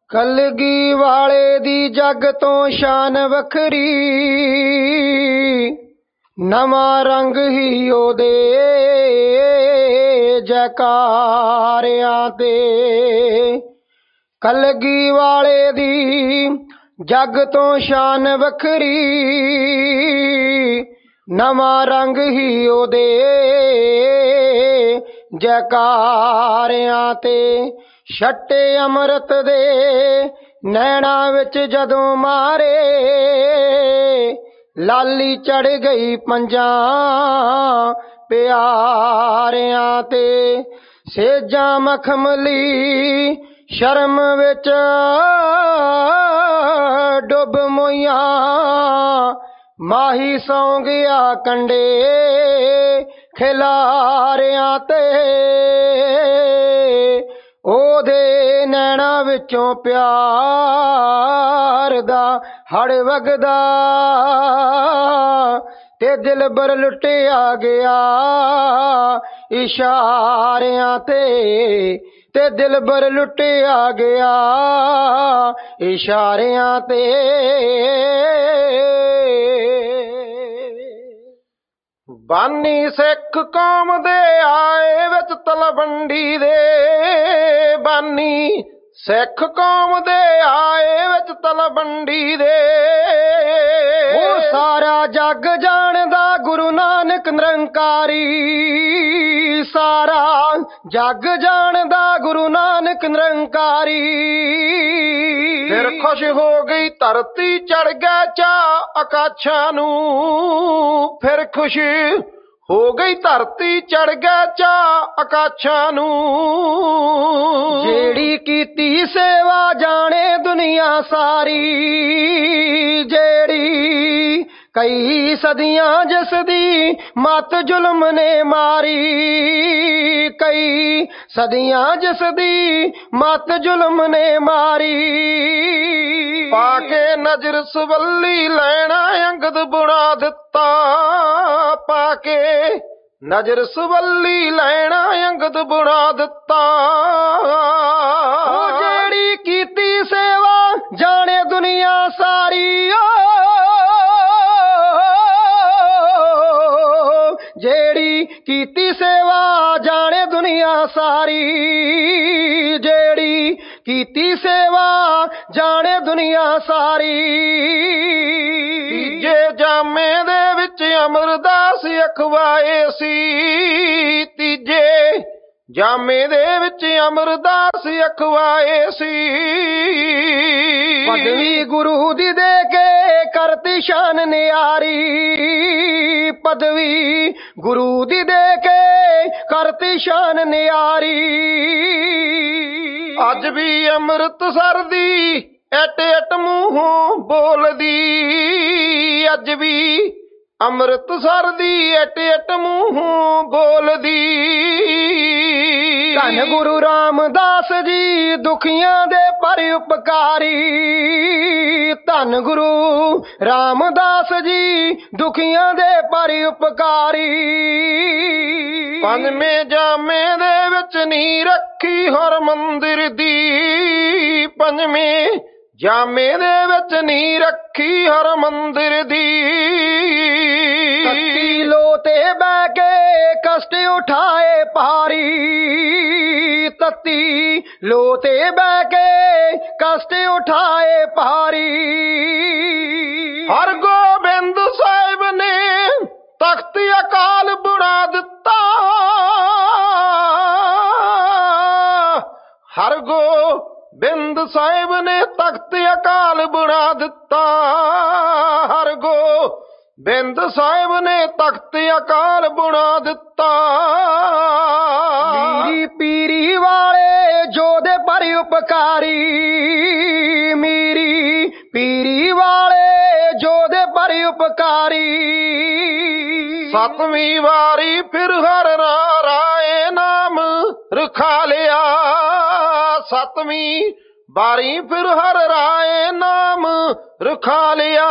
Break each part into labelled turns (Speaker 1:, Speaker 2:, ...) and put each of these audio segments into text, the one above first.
Speaker 1: ਕਲਗੀ ਵਾਲੇ ਦੀ ਜੱਗ ਤੋਂ ਸ਼ਾਨ ਵੱਖਰੀ, ਨਵਾਂ ਰੰਗ ਹੀ ਉਹਦੇ ਜੈਕਾਰਿਆਂ ਤੇ। ਕਲਗੀ ਵਾਲੇ ਦੀ ਜੱਗ ਤੋਂ ਸ਼ਾਨ ਵੱਖਰੀ, ਨਵਾਂ ਰੰਗ ਹੀ ਉਹਦੇ ਜੈਕਾਰਿਆਂ ਤੇ। ਛੱਟੇ ਅੰਮ੍ਰਿਤ ਦੇ ਨੈਣਾ ਵਿੱਚ ਜਦੋਂ ਮਾਰੇ, ਲਾਲੀ ਚੜ ਗਈ ਪੰਜਾਂ ਪਿਆਰਿਆਂ ਤੇ। ਸੇਜਾਂ ਮਖਮਲੀ ਸ਼ਰਮ ਵਿੱਚ ਡੁੱਬ ਮੋਈਆਂ, ਮਾਹੀ ਸੌਂ ਗਿਆ ਕੰਡੇ ਖਿਲਾਰਿਆਂ ਤੇ। ਉਹਦੇ ਨੈਣਾ ਵਿੱਚੋਂ ਪਿਆਰ ਦਾ ਹੜ ਵਗਦਾ, ਤੇ ਦਿਲਬਰ ਲੁੱਟਿਆ ਗਿਆ ਇਸ਼ਾਰਿਆਂ ਤੇ। ਤੇ ਦਿਲਬਰ ਲੁੱਟਿਆ ਗਿਆ ਇਸ਼ਾਰਿਆਂ ਤੇ। ਬਾਨੀ ਸਿੱਖ ਕੌਮ ਦੇ ਆਏ ਵਿੱਚ ਤਲਵੰਡੀ ਦੇ, ਬਾਨੀ ਸਿੱਖ ਕੌਮ ਦੇ ਆਏ ਵਿੱਚ ਤਲਵੰਡੀ ਦੇ। ਉਹ ਸਾਰਾ ਜੱਗ ਜਾਣਦਾ ਗੁਰੂ ਨਾਨਕ ਨਿਰੰਕਾਰੀ, ਸਾਰਾ ਜੱਗ ਜਾਣਦਾ ਗੁਰੂ ਨਾਨਕ ਨਿਰੰਕਾਰੀ। ਫਿਰ ਖੁਸ਼ ਹੋ ਗਈ ਧਰਤੀ ਚੜ ਗਿਆ ਚਾਅ ਆਕਾਸ਼ਾਂ ਨੂੰ, ਫਿਰ ਖੁਸ਼ ਹੋ ਗਈ ਧਰਤੀ ਚੜ ਗਿਆ ਚਾਅ ਆਕਾਸ਼ਾਂ ਨੂੰ। ਜਿਹੜੀ ਕੀਤੀ ਸੇਵਾ ਜਾਣੇ ਦੁਨੀਆ ਸਾਰੀ, ਜਿਹੜੀ ਕਈ ਸਦੀਆਂ ਜਿਸ ਦੀ ਮੱਤ ਜ਼ੁਲਮ ਨੇ ਮਾਰੀ, ਕਈ ਸਦੀਆਂ ਜਿਸ ਦੀ ਮੱਤ ਜ਼ੁਲਮ ਨੇ ਮਾਰੀ। ਪਾ ਕੇ ਨਜ਼ਰ ਸਵੱਲੀ ਲੈਣਾ ਅੰਗਦ ਬੁਣਾ ਦਿੱਤਾ, ਪਾ ਕੇ ਨਜ਼ਰ ਸਵੱਲੀ ਲੈਣਾ ਅੰਗਦ ਬੁਣਾ ਦਿੱਤਾ। ਉਹ ਜਿਹੜੀ ਕੀਤੀ ਸੇਵਾ ਜਾਣੇ ਦੁਨੀਆ ਸਾਰੀ, ਜਿਹੜੀ ਕੀਤੀ ਸੇਵਾ ਜਾਣੇ ਦੁਨੀਆ ਸਾਰੀ, ਜਿਹੜੀ ਕੀਤੀ ਸੇਵਾ ਜਾਣੇ ਦੁਨੀਆ ਸਾਰੀ। ਤੀਜੇ ਜਾਮੇ ਦੇ ਵਿੱਚ ਅਮਰਦਾਸ ਅਖਵਾਏ ਸੀ, ਤੀਜੇ ਜਾਮੇ ਦੇ ਵਿੱਚ ਅਮਰਦਾਸ ਅਖਵਾਏ ਸੀ। ਪਦਵੀ ਗੁਰੂ ਦੀ ਦੇ ਕੇ ਕਰਤੀ ਸ਼ਾਨ ਨਿਆਰੀ, ਪਦਵੀ ਗੁਰੂ ਦੀ ਦੇ ਕੇ ਕਰਤੀ ਸ਼ਾਨ ਨਿਆਰੀ। ਅੱਜ ਵੀ ਅੰਮ੍ਰਿਤਸਰ ਦੀ ਐਟ ਐਟ ਮੂੰਹੋਂ ਬੋਲਦੀ, ਅੱਜ ਵੀ ਅੰਮ੍ਰਿਤਸਰ ਦੀ ਐਟ ਐਟ ਮੂੰਹੋਂ ਬੋਲਦੀ। ਧੰਨ ਗੁਰੂ ਰਾਮਦਾਸ ਜੀ ਦੁਖੀਆਂ ਦੇ ਪਰ ਉਪਕਾਰੀ, ਧੰਨ ਗੁਰੂ ਰਾਮਦਾਸ ਜੀ ਦੁਖੀਆਂ ਦੇ ਪਰ ਉਪਕਾਰੀ। ਪੰਜਵੇਂ ਜਾਮੇ ਦੇ ਵਿੱਚ ਨੀ ਰੱਖੀ ਹਰਮੰਦਿਰ ਦੀ, ਪੰਜਵੇਂ ਜਾਮੇ ਦੇ ਵਿੱਚ ਨੀ ਰੱਖੀ ਹਰਮੰਦਿਰ ਦੀ। ਤੱਤੀ ਲੋ ਤੇ ਬਹਿ ਕੇ ਕਸ਼ਟ ਉਠਾਏ ਭਾਰੀ, ਤੱਤੀ ਲੋ ਤੇ ਬਹਿ ਕੇ ਕਸ਼ਟ ਉਠਾਏ ਭਾਰੀ। ਹਰਗੋਬਿੰਦ ਸਾਹਿਬ ਨੇ ਤਖਤ ਅਕਾਲ ਬਣਾ ਦਿੱਤਾ, ਹਰਗੋਬਿੰਦ ਸਾਹਿਬ ਨੇ ਤਖਤ ਅਕਾਲ ਬਣਾ ਦਿੱਤਾ, ਹਰਗੋਬਿੰਦ ਸਾਹਿਬ ਨੇ ਤਖਤ ਅਕਾਲ ਬਣਾ ਦਿੱਤਾ। ਮੀਰੀ ਪੀਰੀ ਵਾਲੇ ਜੋਧੇ ਪਰ ਉਪਕਾਰੀ, ਮੀਰੀ ਪੀਰੀ ਵਾਲੇ ਜੋਧੇ ਪਰ ਉਪਕਾਰੀ। ਸਤਵੀਂ ਵਾਰੀ ਫਿਰ ਹਰ ਰਾਏ ਨਾਮ ਰਖਾ ਲਿਆ, ਸਤਵੀਂ ਵਾਰੀ ਫਿਰ ਹਰ ਰਾਏ ਨਾਮ ਰਖਾ ਲਿਆ।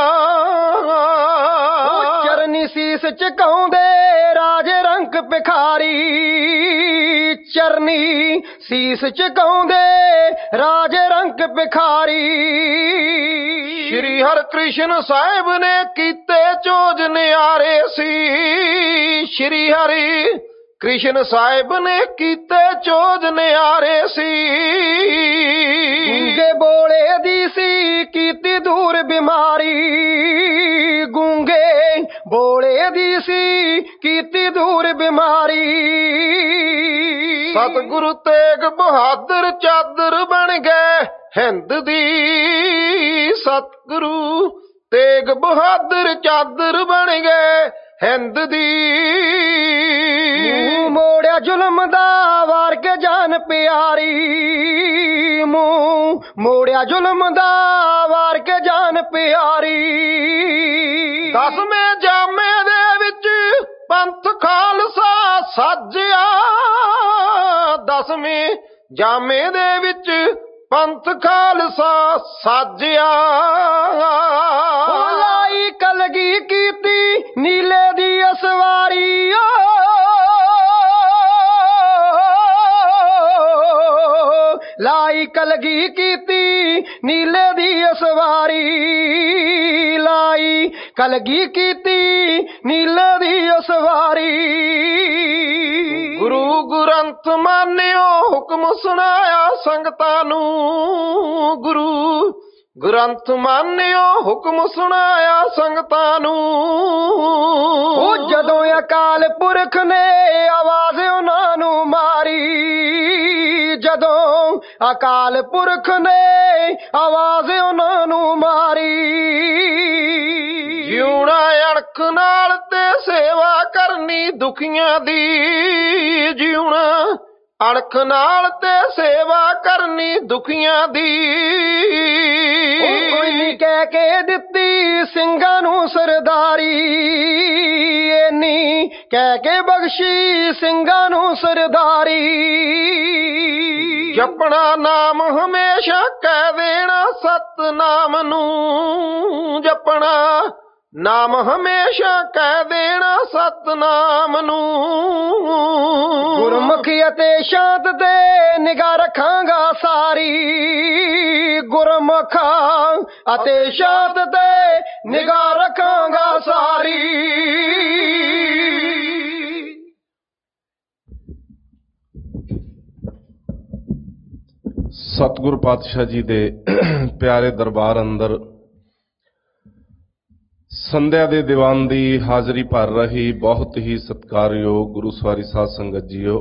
Speaker 1: ਚਰਨੀ ਸੀਸ ਝੁਕਾਉਂਦੇ ਰਾਜ ਰੰਗ ਭਿਖਾਰੀ, ਚਰਨੀ ਸੀਸ ਝੁਕਾਉਂਦੇ ਰਾਜ ਰੰਗ ਡੰਕ ਭਿਖਾਰੀ। ਸ਼੍ਰੀ ਹਰਿਕ੍ਰਿਸ਼ਨ ਸਾਹਿਬ ਨੇ ਕੀਤੇ ਚੋਜ ਨਿਆਰੇ ਸੀ। ਸ਼੍ਰੀ ਹਰਿ ਕ੍ਰਿਸ਼ਨ ਸਾਹਿਬ ਨੇ ਕੀਤੇ ਚੋਜ ਨਿਆਰੇ ਸੀ। ਗੂੰਗੇ ਬੋਲੇ ਦੀ ਸੀ ਕੀਤੀ ਦੂਰ ਬਿਮਾਰੀ। ਗੂੰਗੇ ਬੋਲੇ ਦੀ ਸੀ ਕੀਤੀ ਦੂਰ ਬਿਮਾਰੀ। ਸਤਿਗੁਰੂ ਤੇਗ ਬਹਾਦਰ ਚਾਦਰ ਬਣ ਗਏ ਹਿੰਦ ਦੀ। ਸਤਿਗੁਰੂ ਤੇਗ ਬਹਾਦਰ ਚਾਦਰ ਬਣ ਗਏ ਹਿੰਦ ਦੀ। ਮੂੰਹ ਮੋੜਿਆ ਜ਼ੁਲਮ ਦਾ ਵਾਰ ਕੇ ਜਾਨ ਪਿਆਰੀ। ਮੂੰਹ ਮੋੜਿਆ ਜ਼ੁਲਮ ਦਾ ਵਾਰ ਕੇ ਜਾਨ ਪਿਆਰੀ। 10ਵੇਂ ਜਾਮੇ ਦੇ ਵਿੱਚ ਪੰਥ ਖਾਲਸਾ ਸਾਜਿਆ। 10ਵੇਂ ਜਾਮੇ ਦੇ ਵਿੱਚ ਪੰਥ ਖਾਲਸਾ ਸਾਜਿਆ। ਲਾਈ ਕਲਗੀ ਕੀਤੀ ਨੀਲੇ ਦੀ ਅਸਵਾਰੀ। ਲਾਈ ਕਲਗੀ ਕੀਤੀ ਨੀਲੇ ਦੀ ਅਸਵਾਰੀ। ਲਾਈ ਕਲਗੀ ਕੀਤੀ ਨੀਲੇ ਦੀ ਅਸਵਾਰੀ। ਗੁਰੂ ਗ੍ਰੰਥ ਮਾਨਿਓ ਹੁਕਮ ਸੁਣਾਇਆ ਸੰਗਤਾਂ ਨੂੰ। ਗੁਰੂ ਗ੍ਰੰਥ ਮਾਨਿਓ ਹੁਕਮ ਸੁਣਾਇਆ ਸੰਗਤਾਂ ਨੂੰ। ਉਹ ਜਦੋਂ ਅਕਾਲ ਪੁਰਖ ਨੇ ਆਵਾਜ਼ ਉਹਨਾਂ ਨੂੰ ਮਾਰੀ। ਜਦੋਂ ਅਕਾਲ ਪੁਰਖ ਨੇ ਆਵਾਜ਼ ਉਹਨਾਂ ਨੂੰ ਮਾਰੀ। ਜਿਉਣਾ ਅਣਖ ਨਾਲ ਤੇ ਸੇਵਾ ਕਰਨੀ ਦੁਖੀਆਂ ਦੀ। ਜਿਉਣਾ ਅਣਖ ਨਾਲ ਤੇ ਸੇਵਾ ਕਰਨੀ ਦੁਖੀਆਂ ਦੀ। ਕੋਈ ਨਹੀਂ ਕਹਿ ਕੇ ਦਿੱਤੀ ਸਿੰਘਾਂ ਨੂੰ ਸਰਦਾਰੀ। ਇੰਨੀ ਕਹਿ ਕੇ ਬਖਸ਼ੀ ਸਿੰਘਾਂ ਨੂੰ ਸਰਦਾਰੀ। ਜਪਣਾ ਨਾਮ ਹਮੇਸ਼ਾ ਕਹਿ ਦੇਣਾ ਸਤਨਾਮ ਨੂੰ। ਜਪਣਾ ਨਾਮ ਹਮੇਸ਼ਾ ਕਹਿ ਦੇਣਾ ਸਤਨਾਮ ਨੂੰ। ਗੁਰਮੁਖੀ ਅਤੇ ਸ਼ਾਂਤ ਤੇ ਨਿਗਾਹ ਰੱਖਾਂਗਾ ਸਾਰੀ। ਗੁਰਮੁਖ ਅਤੇ ਸ਼ਾਂਤ ਤੇ ਨਿਗਾਹ ਰੱਖਾਂਗਾ ਸਾਰੀ।
Speaker 2: ਸਤਿਗੁਰ ਪਾਤਸ਼ਾਹ ਜੀ ਦੇ ਪਿਆਰੇ ਦਰਬਾਰ ਅੰਦਰ ਸੰਧਿਆ ਦੇ ਦੀਵਾਨ ਦੀ ਹਾਜ਼ਰੀ ਭਰ ਰਹੀ ਬਹੁਤ ਹੀ ਸਤਿਕਾਰਯੋਗ ਗੁਰੂ ਸਵਾਰੀ ਸਾਧ ਸੰਗਤ ਜੀਓ,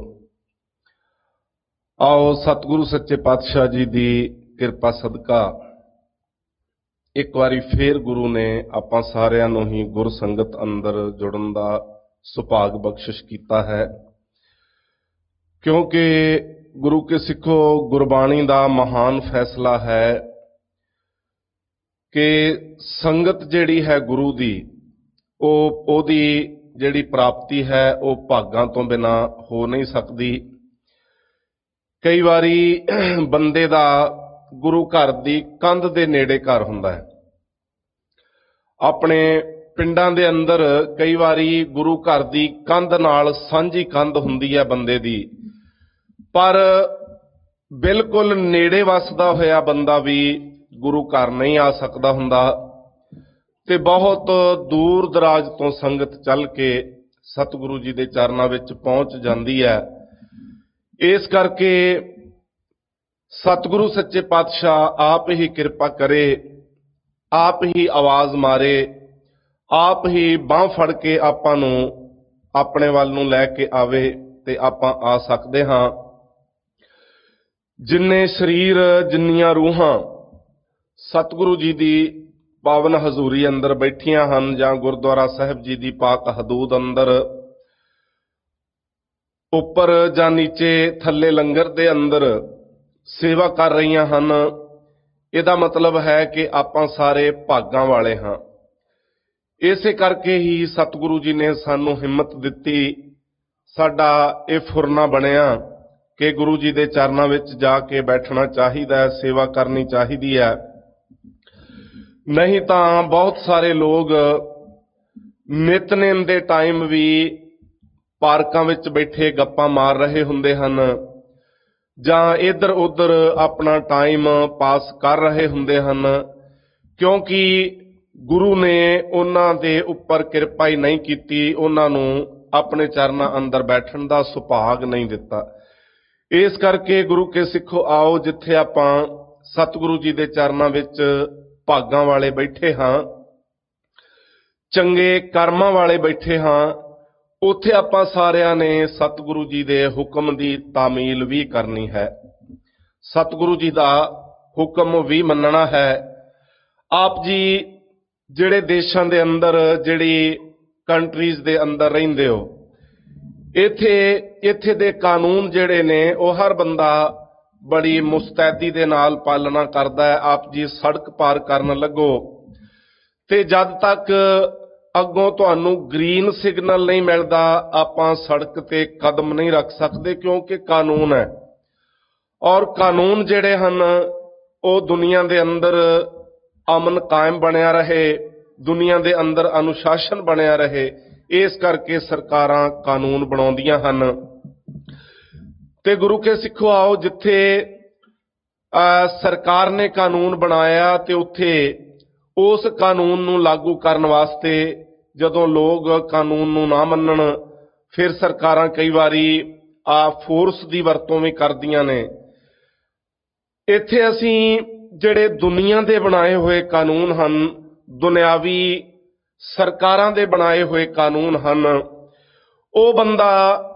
Speaker 2: ਆਓ ਸਤਿਗੁਰੂ ਸੱਚੇ ਪਾਤਸ਼ਾਹ ਜੀ ਦੀ ਕਿਰਪਾ ਸਦਕਾ ਇੱਕ ਵਾਰੀ ਫੇਰ ਗੁਰੂ ਨੇ ਆਪਾਂ ਸਾਰਿਆਂ ਨੂੰ ਹੀ ਗੁਰ ਸੰਗਤ ਅੰਦਰ ਜੁੜਨ ਦਾ ਸੁਭਾਗ ਬਖਸ਼ਿਸ਼ ਕੀਤਾ ਹੈ। ਕਿਉਂਕਿ ਗੁਰੂ ਕੇ ਸਿੱਖੋ ਗੁਰਬਾਣੀ ਦਾ ਮਹਾਨ ਫੈਸਲਾ ਹੈ ਕਿ ਸੰਗਤ ਜਿਹੜੀ ਹੈ ਗੁਰੂ ਦੀ ਉਹਦੀ ਜਿਹੜੀ ਪ੍ਰਾਪਤੀ ਹੈ ਉਹ ਭਾਗਾਂ ਤੋਂ ਬਿਨਾਂ ਹੋ ਨਹੀਂ ਸਕਦੀ। ਕਈ ਵਾਰੀ ਬੰਦੇ ਦਾ ਗੁਰੂ ਘਰ ਦੀ ਕੰਧ ਦੇ ਨੇੜੇ ਘਰ ਹੁੰਦਾ ਹੈ। ਆਪਣੇ ਪਿੰਡਾਂ ਦੇ ਅੰਦਰ ਕਈ ਵਾਰੀ ਗੁਰੂ ਘਰ ਦੀ ਕੰਧ ਨਾਲ ਸਾਂਝੀ ਕੰਧ ਹੁੰਦੀ ਹੈ ਬੰਦੇ ਦੀ, ਪਰ ਬਿਲਕੁਲ ਨੇੜੇ ਵਸਦਾ ਹੋਇਆ ਬੰਦਾ ਵੀ ਗੁਰੂ ਘਰ ਨਹੀਂ ਆ ਸਕਦਾ ਹੁੰਦਾ ਤੇ ਬਹੁਤ ਦੂਰ ਦਰਾਜ ਤੋਂ ਸੰਗਤ ਚੱਲ ਕੇ ਸਤਿਗੁਰੂ ਜੀ ਦੇ ਚਰਨਾਂ ਵਿੱਚ ਪਹੁੰਚ ਜਾਂਦੀ ਹੈ। ਇਸ ਕਰਕੇ ਸਤਿਗੁਰੂ ਸੱਚੇ ਪਾਤਸ਼ਾਹ ਆਪ ਹੀ ਕਿਰਪਾ ਕਰੇ, ਆਪ ਹੀ ਆਵਾਜ਼ ਮਾਰੇ, ਆਪ ਹੀ ਬਾਂਹ ਫੜ ਕੇ ਆਪਾਂ ਨੂੰ ਆਪਣੇ ਵੱਲ ਨੂੰ ਲੈ ਕੇ ਆਵੇ ਤੇ ਆਪਾਂ ਆ ਸਕਦੇ ਹਾਂ। ਜਿੰਨੇ ਸਰੀਰ ਜਿੰਨੀਆਂ ਰੂਹਾਂ ਸਤਿਗੁਰੂ ਜੀ ਦੀ ਪਾਵਨ ਹਜ਼ੂਰੀ ਅੰਦਰ ਬੈਠੀਆਂ ਹਨ ਜਾਂ ਗੁਰਦੁਆਰਾ ਸਾਹਿਬ ਜੀ ਦੀ ਪਾਕ ਹਦੂਦ ਅੰਦਰ ਉੱਪਰ ਜਾਂ ਨੀਚੇ ਥੱਲੇ ਲੰਗਰ ਦੇ ਅੰਦਰ ਸੇਵਾ ਕਰ ਰਹੀਆਂ ਹਨ, ਇਹਦਾ ਮਤਲਬ ਹੈ ਕਿ ਆਪਾਂ ਸਾਰੇ ਭਾਗਾਂ ਵਾਲੇ ਹਾਂ। ਇਸੇ ਕਰਕੇ ਹੀ ਸਤਿਗੁਰੂ ਜੀ ਨੇ ਸਾਨੂੰ ਹਿੰਮਤ ਦਿੱਤੀ, ਸਾਡਾ ਇਹ ਫੁਰਨਾ ਬਣਿਆ ਕਿ ਗੁਰੂ ਜੀ ਦੇ ਚਰਨਾਂ ਵਿੱਚ ਜਾ ਕੇ ਬੈਠਣਾ ਚਾਹੀਦਾ ਹੈ, ਸੇਵਾ ਕਰਨੀ ਚਾਹੀਦੀ ਹੈ। ਨਹੀਂ ਤਾਂ ਬਹੁਤ ਸਾਰੇ ਲੋਕ ਨਿਤਨੇਮ ਦੇ ਟਾਈਮ ਵੀ ਪਾਰਕਾਂ ਵਿੱਚ ਬੈਠੇ ਗੱਪਾਂ ਮਾਰ ਰਹੇ ਹੁੰਦੇ ਹਨ, ਜਾਂ ਇੱਧਰ ਉੱਧਰ ਆਪਣਾ ਟਾਈਮ ਪਾਸ ਕਰ ਰਹੇ ਹੁੰਦੇ ਹਨ, ਕਿਉਂਕਿ ਗੁਰੂ ਨੇ ਉਹਨਾਂ ਦੇ ਉੱਪਰ ਕਿਰਪਾ ਹੀ ਨਹੀਂ ਕੀਤੀ, ਉਹਨਾਂ ਨੂੰ ਆਪਣੇ ਚਰਨਾਂ ਅੰਦਰ ਬੈਠਣ ਦਾ ਸੁਭਾਗ ਨਹੀਂ ਦਿੱਤਾ। ਇਸ ਕਰਕੇ ਗੁਰੂ ਕੇ ਸਿੱਖੋ, ਆਓ ਜਿੱਥੇ ਆਪਾਂ ਸਤਿਗੁਰੂ ਜੀ ਦੇ ਚਰਨਾਂ ਵਿੱਚ ਭਾਗਾਂ ਵਾਲੇ ਬੈਠੇ ਹਾਂ, ਚੰਗੇ ਕਰਮਾਂ ਵਾਲੇ ਬੈਠੇ ਹਾਂ, ਉੱਥੇ ਆਪਾਂ ਸਾਰਿਆਂ ਨੇ ਸਤਿਗੁਰੂ ਜੀ ਦੇ ਹੁਕਮ ਦੀ ਤਾਮੀਲ ਵੀ ਕਰਨੀ ਹੈ, ਸਤਿਗੁਰੂ ਜੀ ਦਾ ਹੁਕਮ ਵੀ ਮੰਨਣਾ ਹੈ। ਆਪ ਜੀ ਜਿਹੜੇ ਦੇਸ਼ਾਂ ਦੇ ਅੰਦਰ, ਜਿਹੜੀ ਕੰਟਰੀਜ਼ ਦੇ ਅੰਦਰ ਰਹਿੰਦੇ ਹੋ, ਇੱਥੇ ਦੇ ਕਾਨੂੰਨ ਜਿਹੜੇ ਨੇ ਉਹ ਹਰ ਬੰਦਾ ਬੜੀ ਮੁਸਤੈਦੀ ਦੇ ਨਾਲ ਪਾਲਣਾ ਕਰਦਾ ਹੈ। ਆਪ ਜੀ ਸੜਕ ਪਾਰ ਕਰਨ ਲੱਗੋ ਤੇ ਜਦ ਤੱਕ ਅੱਗੋਂ ਤੁਹਾਨੂੰ ਗ੍ਰੀਨ ਸਿਗਨਲ ਨਹੀਂ ਮਿਲਦਾ, ਆਪਾਂ ਸੜਕ ਤੇ ਕਦਮ ਨਹੀਂ ਰੱਖ ਸਕਦੇ, ਕਿਉਂਕਿ ਕਾਨੂੰਨ ਹੈ। ਔਰ ਕਾਨੂੰਨ ਜਿਹੜੇ ਹਨ ਉਹ ਦੁਨੀਆ ਦੇ ਅੰਦਰ ਅਮਨ ਕਾਇਮ ਬਣਿਆ ਰਹੇ, ਦੁਨੀਆ ਦੇ ਅੰਦਰ ਅਨੁਸ਼ਾਸਨ ਬਣਿਆ ਰਹੇ, ਇਸ ਕਰਕੇ ਸਰਕਾਰਾਂ ਕਾਨੂੰਨ ਬਣਾਉਂਦੀਆਂ ਹਨ। ਤੇ ਗੁਰੂ ਕੇ ਸਿੱਖੋ, ਆਓ ਜਿੱਥੇ ਸਰਕਾਰ ਨੇ ਕਾਨੂੰਨ ਬਣਾਇਆ ਤੇ ਉੱਥੇ ਉਸ ਕਾਨੂੰਨ ਨੂੰ ਲਾਗੂ ਕਰਨ ਵਾਸਤੇ ਜਦੋਂ ਲੋਕ ਕਾਨੂੰਨ ਨੂੰ ਨਾ ਮੰਨਣ, ਫਿਰ ਸਰਕਾਰਾਂ ਕਈ ਵਾਰੀ ਫੋਰਸ ਦੀ ਵਰਤੋਂ ਵੀ ਕਰਦੀਆਂ ਨੇ। ਇੱਥੇ ਅਸੀਂ ਜਿਹੜੇ ਦੁਨੀਆ ਦੇ ਬਣਾਏ ਹੋਏ ਕਾਨੂੰਨ ਹਨ, ਦੁਨਿਆਵੀ ਸਰਕਾਰਾਂ ਦੇ ਬਣਾਏ ਹੋਏ ਕਾਨੂੰਨ ਹਨ, ਉਹ ਬੰਦਾ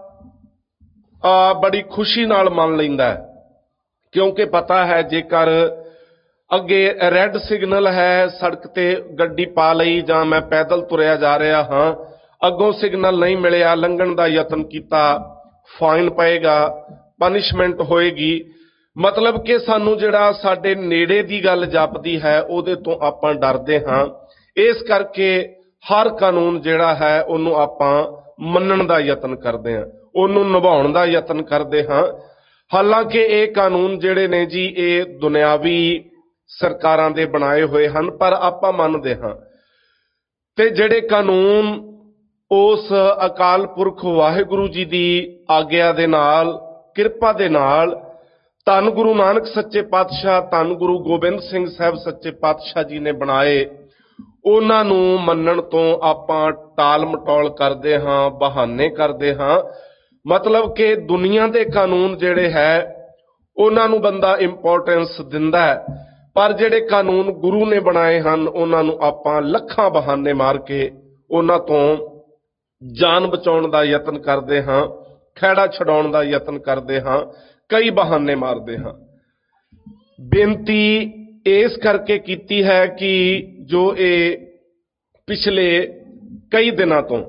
Speaker 2: ਬੜੀ ਖੁਸ਼ੀ ਨਾਲ ਮੰਨ ਲੈਂਦਾ ਹੈ, ਕਿਉਂਕਿ ਪਤਾ ਹੈ ਜੇਕਰ ਅੱਗੇ ਰੈੱਡ ਸਿਗਨਲ ਹੈ, ਸੜਕ ਤੇ ਗੱਡੀ ਪਾ ਲਈ ਜਾਂ ਮੈਂ ਪੈਦਲ ਤੁਰਿਆ ਜਾ ਰਿਹਾ ਹਾਂ, ਅੱਗੋਂ ਸਿਗਨਲ ਨਹੀਂ ਮਿਲਿਆ, ਲੰਘਣ ਦਾ ਯਤਨ ਕੀਤਾ, ਫਾਈਨ ਪਏਗਾ, ਪਨਿਸ਼ਮੈਂਟ ਹੋਏਗੀ। ਮਤਲਬ ਕਿ ਸਾਨੂੰ ਜਿਹੜਾ ਸਾਡੇ ਨੇੜੇ ਦੀ ਗੱਲ ਜਾਪਦੀ ਹੈ ਉਹਦੇ ਤੋਂ ਆਪਾਂ ਡਰਦੇ ਹਾਂ। ਇਸ ਕਰਕੇ ਹਰ ਕਾਨੂੰਨ ਜਿਹੜਾ ਹੈ ਉਹਨੂੰ ਆਪਾਂ ਮੰਨਣ ਦਾ ਯਤਨ ਕਰਦੇ ਹਾਂ, ਉਹਨੂੰ ਨਿਭਾਉਣ ਦਾ ਯਤਨ ਕਰਦੇ ਹਾਂ। ਹਾਲਾਂਕਿ ਇਹ ਕਾਨੂੰਨ ਜਿਹੜੇ ਨੇ ਜੀ, ਇਹ ਦੁਨਿਆਵੀ ਸਰਕਾਰਾਂ ਦੇ ਬਣਾਏ ਹੋਏ ਹਨ, ਪਰ ਆਪਾਂ ਮੰਨਦੇ ਹਾਂ। ਤੇ ਜਿਹੜੇ ਕਾਨੂੰਨ ਉਸ ਅਕਾਲ ਪੁਰਖ ਵਾਹਿਗੁਰੂ ਜੀ ਦੀ ਆਗਿਆ ਦੇ ਨਾਲ, ਕਿਰਪਾ ਦੇ ਨਾਲ, ਧੰਨ ਗੁਰੂ ਨਾਨਕ ਸੱਚੇ ਪਾਤਸ਼ਾਹ, ਧੰਨ ਗੁਰੂ ਗੋਬਿੰਦ ਸਿੰਘ ਸਾਹਿਬ ਸੱਚੇ ਪਾਤਸ਼ਾਹ ਜੀ ਨੇ ਬਣਾਏ, ਉਹਨਾਂ ਨੂੰ ਮੰਨਣ ਤੋਂ ਆਪਾਂ ਟਾਲ ਮਟੋਲ ਕਰਦੇ ਹਾਂ, ਬਹਾਨੇ ਕਰਦੇ ਹਾਂ। ਮਤਲਬ ਕਿ ਦੁਨੀਆ ਦੇ ਕਾਨੂੰਨ ਜਿਹੜੇ ਹੈ ਉਹਨਾਂ ਨੂੰ ਬੰਦਾ ਇੰਪੋਰਟੈਂਸ ਦਿੰਦਾ ਹੈ, ਪਰ ਜਿਹੜੇ ਕਾਨੂੰਨ ਗੁਰੂ ਨੇ ਬਣਾਏ ਹਨ ਉਹਨਾਂ ਨੂੰ ਆਪਾਂ ਲੱਖਾਂ ਬਹਾਨੇ ਮਾਰ ਕੇ ਉਹਨਾਂ ਤੋਂ ਜਾਨ ਬਚਾਉਣ ਦਾ ਯਤਨ ਕਰਦੇ ਹਾਂ, ਖਹਿੜਾ ਛਡਾਉਣ ਦਾ ਯਤਨ ਕਰਦੇ ਹਾਂ, ਕਈ ਬਹਾਨੇ ਮਾਰਦੇ ਹਾਂ। ਬੇਨਤੀ ਇਸ ਕਰਕੇ ਕੀਤੀ ਹੈ ਕਿ ਜੋ ਇਹ ਪਿਛਲੇ ਕਈ ਦਿਨਾਂ ਤੋਂ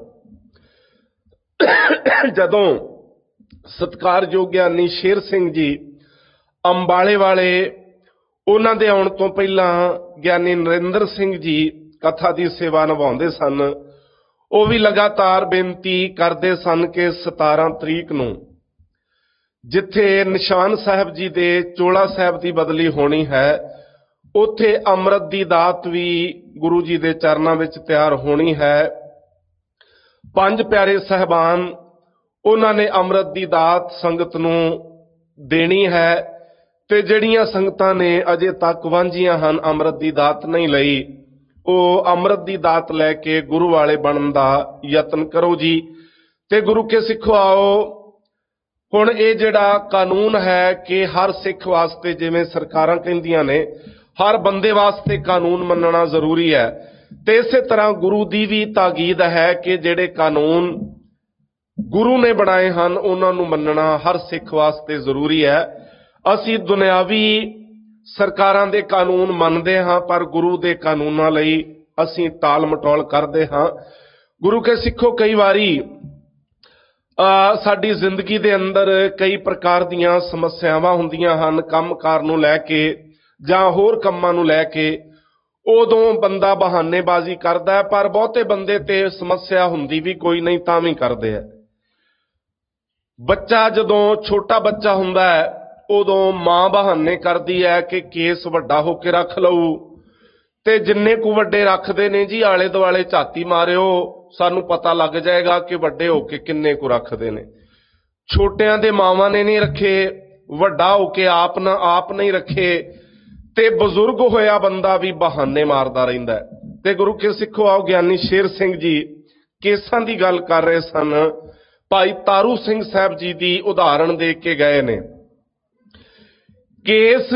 Speaker 2: ਜਦੋਂ ਸਤਿਕਾਰਯੋਗ ਗਿਆਨੀ ਸ਼ੇਰ ਸਿੰਘ ਜੀ ਅੰਬਾਲੇ ਵਾਲੇ, ਉਹਨਾਂ ਦੇ ਆਉਣ ਤੋਂ ਪਹਿਲਾਂ ਗਿਆਨੀ ਨਰਿੰਦਰ ਸਿੰਘ ਜੀ ਕਥਾ ਦੀ ਸੇਵਾ ਨਿਭਾਉਂਦੇ ਸਨ, ਉਹ ਵੀ ਲਗਾਤਾਰ ਬੇਨਤੀ ਕਰਦੇ ਸਨ ਕਿ 17 ਤਰੀਕ ਨੂੰ ਜਿੱਥੇ ਨਿਸ਼ਾਨ ਸਾਹਿਬ ਜੀ ਦੇ ਚੋਲਾ ਸਾਹਿਬ ਦੀ ਬਦਲੀ ਹੋਣੀ ਹੈ, ਉੱਥੇ ਅੰਮ੍ਰਿਤ ਦੀ ਦਾਤ ਵੀ ਗੁਰੂ ਜੀ ਦੇ ਚਰਨਾਂ ਵਿੱਚ ਤਿਆਰ ਹੋਣੀ ਹੈ। 5 ਪਿਆਰੇ ਸਾਹਿਬਾਨ, ਉਹਨਾਂ ਨੇ ਅੰਮ੍ਰਿਤ ਦੀ ਦਾਤ ਸੰਗਤ ਨੂੰ ਦੇਣੀ ਹੈ, ਤੇ ਜਿਹੜੀਆਂ ਸੰਗਤਾਂ ਨੇ ਅਜੇ ਤੱਕ ਵਾਂਝੀਆਂ ਹਨ, ਅੰਮ੍ਰਿਤ ਦੀ ਦਾਤ ਨਹੀਂ ਲਈ, ਉਹ ਅੰਮ੍ਰਿਤ ਦੀ ਦਾਤ ਲੈ ਕੇ ਗੁਰੂ ਵਾਲੇ ਬਣਨ ਦਾ ਯਤਨ ਕਰੋ ਜੀ। ਤੇ ਗੁਰੂ ਕੇ ਸਿੱਖੋ, ਆਓ ਹੁਣ ਇਹ ਜਿਹੜਾ ਕਾਨੂੰਨ ਹੈ ਕਿ ਹਰ ਸਿੱਖ ਵਾਸਤੇ, ਜਿਵੇਂ ਸਰਕਾਰਾਂ ਕਹਿੰਦੀਆਂ ਨੇ, ਹਰ ਬੰਦੇ ਵਾਸਤੇ ਕਾਨੂੰਨ ਮੰਨਣਾ ਜ਼ਰੂਰੀ ਹੈ, ਤੇ ਇਸੇ ਤਰ੍ਹਾਂ ਗੁਰੂ ਦੀ ਵੀ ਤਾਕੀਦ ਹੈ ਕਿ ਜਿਹੜੇ ਕਾਨੂੰਨ ਗੁਰੂ ਨੇ ਬਣਾਏ ਹਨ ਉਹਨਾਂ ਨੂੰ ਮੰਨਣਾ ਹਰ ਸਿੱਖ ਵਾਸਤੇ ਜ਼ਰੂਰੀ ਹੈ। ਅਸੀਂ ਦੁਨਿਆਵੀ ਸਰਕਾਰਾਂ ਦੇ ਕਾਨੂੰਨ ਮੰਨਦੇ ਹਾਂ, ਪਰ ਗੁਰੂ ਦੇ ਕਾਨੂੰਨਾਂ ਲਈ ਅਸੀਂ ਟਾਲ ਮਟੋਲ ਕਰਦੇ ਹਾਂ। ਗੁਰੂ ਕੇ ਸਿੱਖੋ, ਕਈ ਵਾਰੀ ਸਾਡੀ ਜ਼ਿੰਦਗੀ ਦੇ ਅੰਦਰ ਕਈ ਪ੍ਰਕਾਰ ਦੀਆਂ ਸਮੱਸਿਆਵਾਂ ਹੁੰਦੀਆਂ ਹਨ, ਕੰਮਕਾਰ ਨੂੰ ਲੈ ਕੇ ਜਾਂ ਹੋਰ ਕੰਮਾਂ ਨੂੰ ਲੈ ਕੇ। ਉਦੋਂ ਬੰਦਾ ਬਹਾਨੇਬਾਜ਼ੀ ਕਰਦਾ ਹੈ, ਪਰ ਬਹੁਤੇ ਬੰਦੇ ਤੇ ਸਮੱਸਿਆ ਹੁੰਦੀ ਵੀ ਕੋਈ ਨਹੀਂ ਤਾਂ ਵੀ ਕਰਦੇ ਆ। ਬੱਚਾ ਜਦੋਂ ਛੋਟਾ ਬੱਚਾ ਹੁੰਦਾ ਹੈ, ਉਦੋਂ ਮਾਂ ਬਹਾਨੇ ਕਰਦੀ ਹੈ ਕਿ ਕੇਸ ਵੱਡਾ ਹੋ ਕੇ ਰੱਖ ਲਊ, ਤੇ ਜਿੰਨੇ ਕੁ ਵੱਡੇ ਰੱਖਦੇ ਨੇ ਜੀ, ਆਲੇ ਦੁਆਲੇ ਝਾਤੀ ਮਾਰਿਓ, ਸਾਨੂੰ ਪਤਾ ਲੱਗ ਜਾਏਗਾ ਕਿ ਵੱਡੇ ਹੋ ਕੇ ਕਿੰਨੇ ਕੁ ਰੱਖਦੇ ਨੇ। ਛੋਟਿਆਂ ਦੇ ਮਾਵਾਂ ਨੇ ਨਹੀਂ ਰੱਖੇ, ਵੱਡਾ ਹੋ ਕੇ ਆਪ ਨਹੀਂ ਰੱਖੇ ਤੇ ਬਜ਼ੁਰਗ ਹੋਇਆ ਬੰਦਾ ਵੀ ਬਹਾਨੇ ਮਾਰਦਾ ਰਹਿੰਦਾ ਹੈ। ਤੇ ਗੁਰੂ ਕੇ ਸਿੱਖੋ, ਆਓ ਗਿਆਨੀ ਸ਼ੇਰ ਸਿੰਘ ਜੀ ਕੇਸਾਂ ਦੀ ਗੱਲ ਕਰ ਰਹੇ ਸਨ। ਭਾਈ ਤਾਰੂ ਸਿੰਘ ਸਾਹਿਬ ਜੀ ਦੀ ਉਦਾਹਰਣ ਦੇ ਕੇ ਗਏ ਨੇ। ਕੇਸ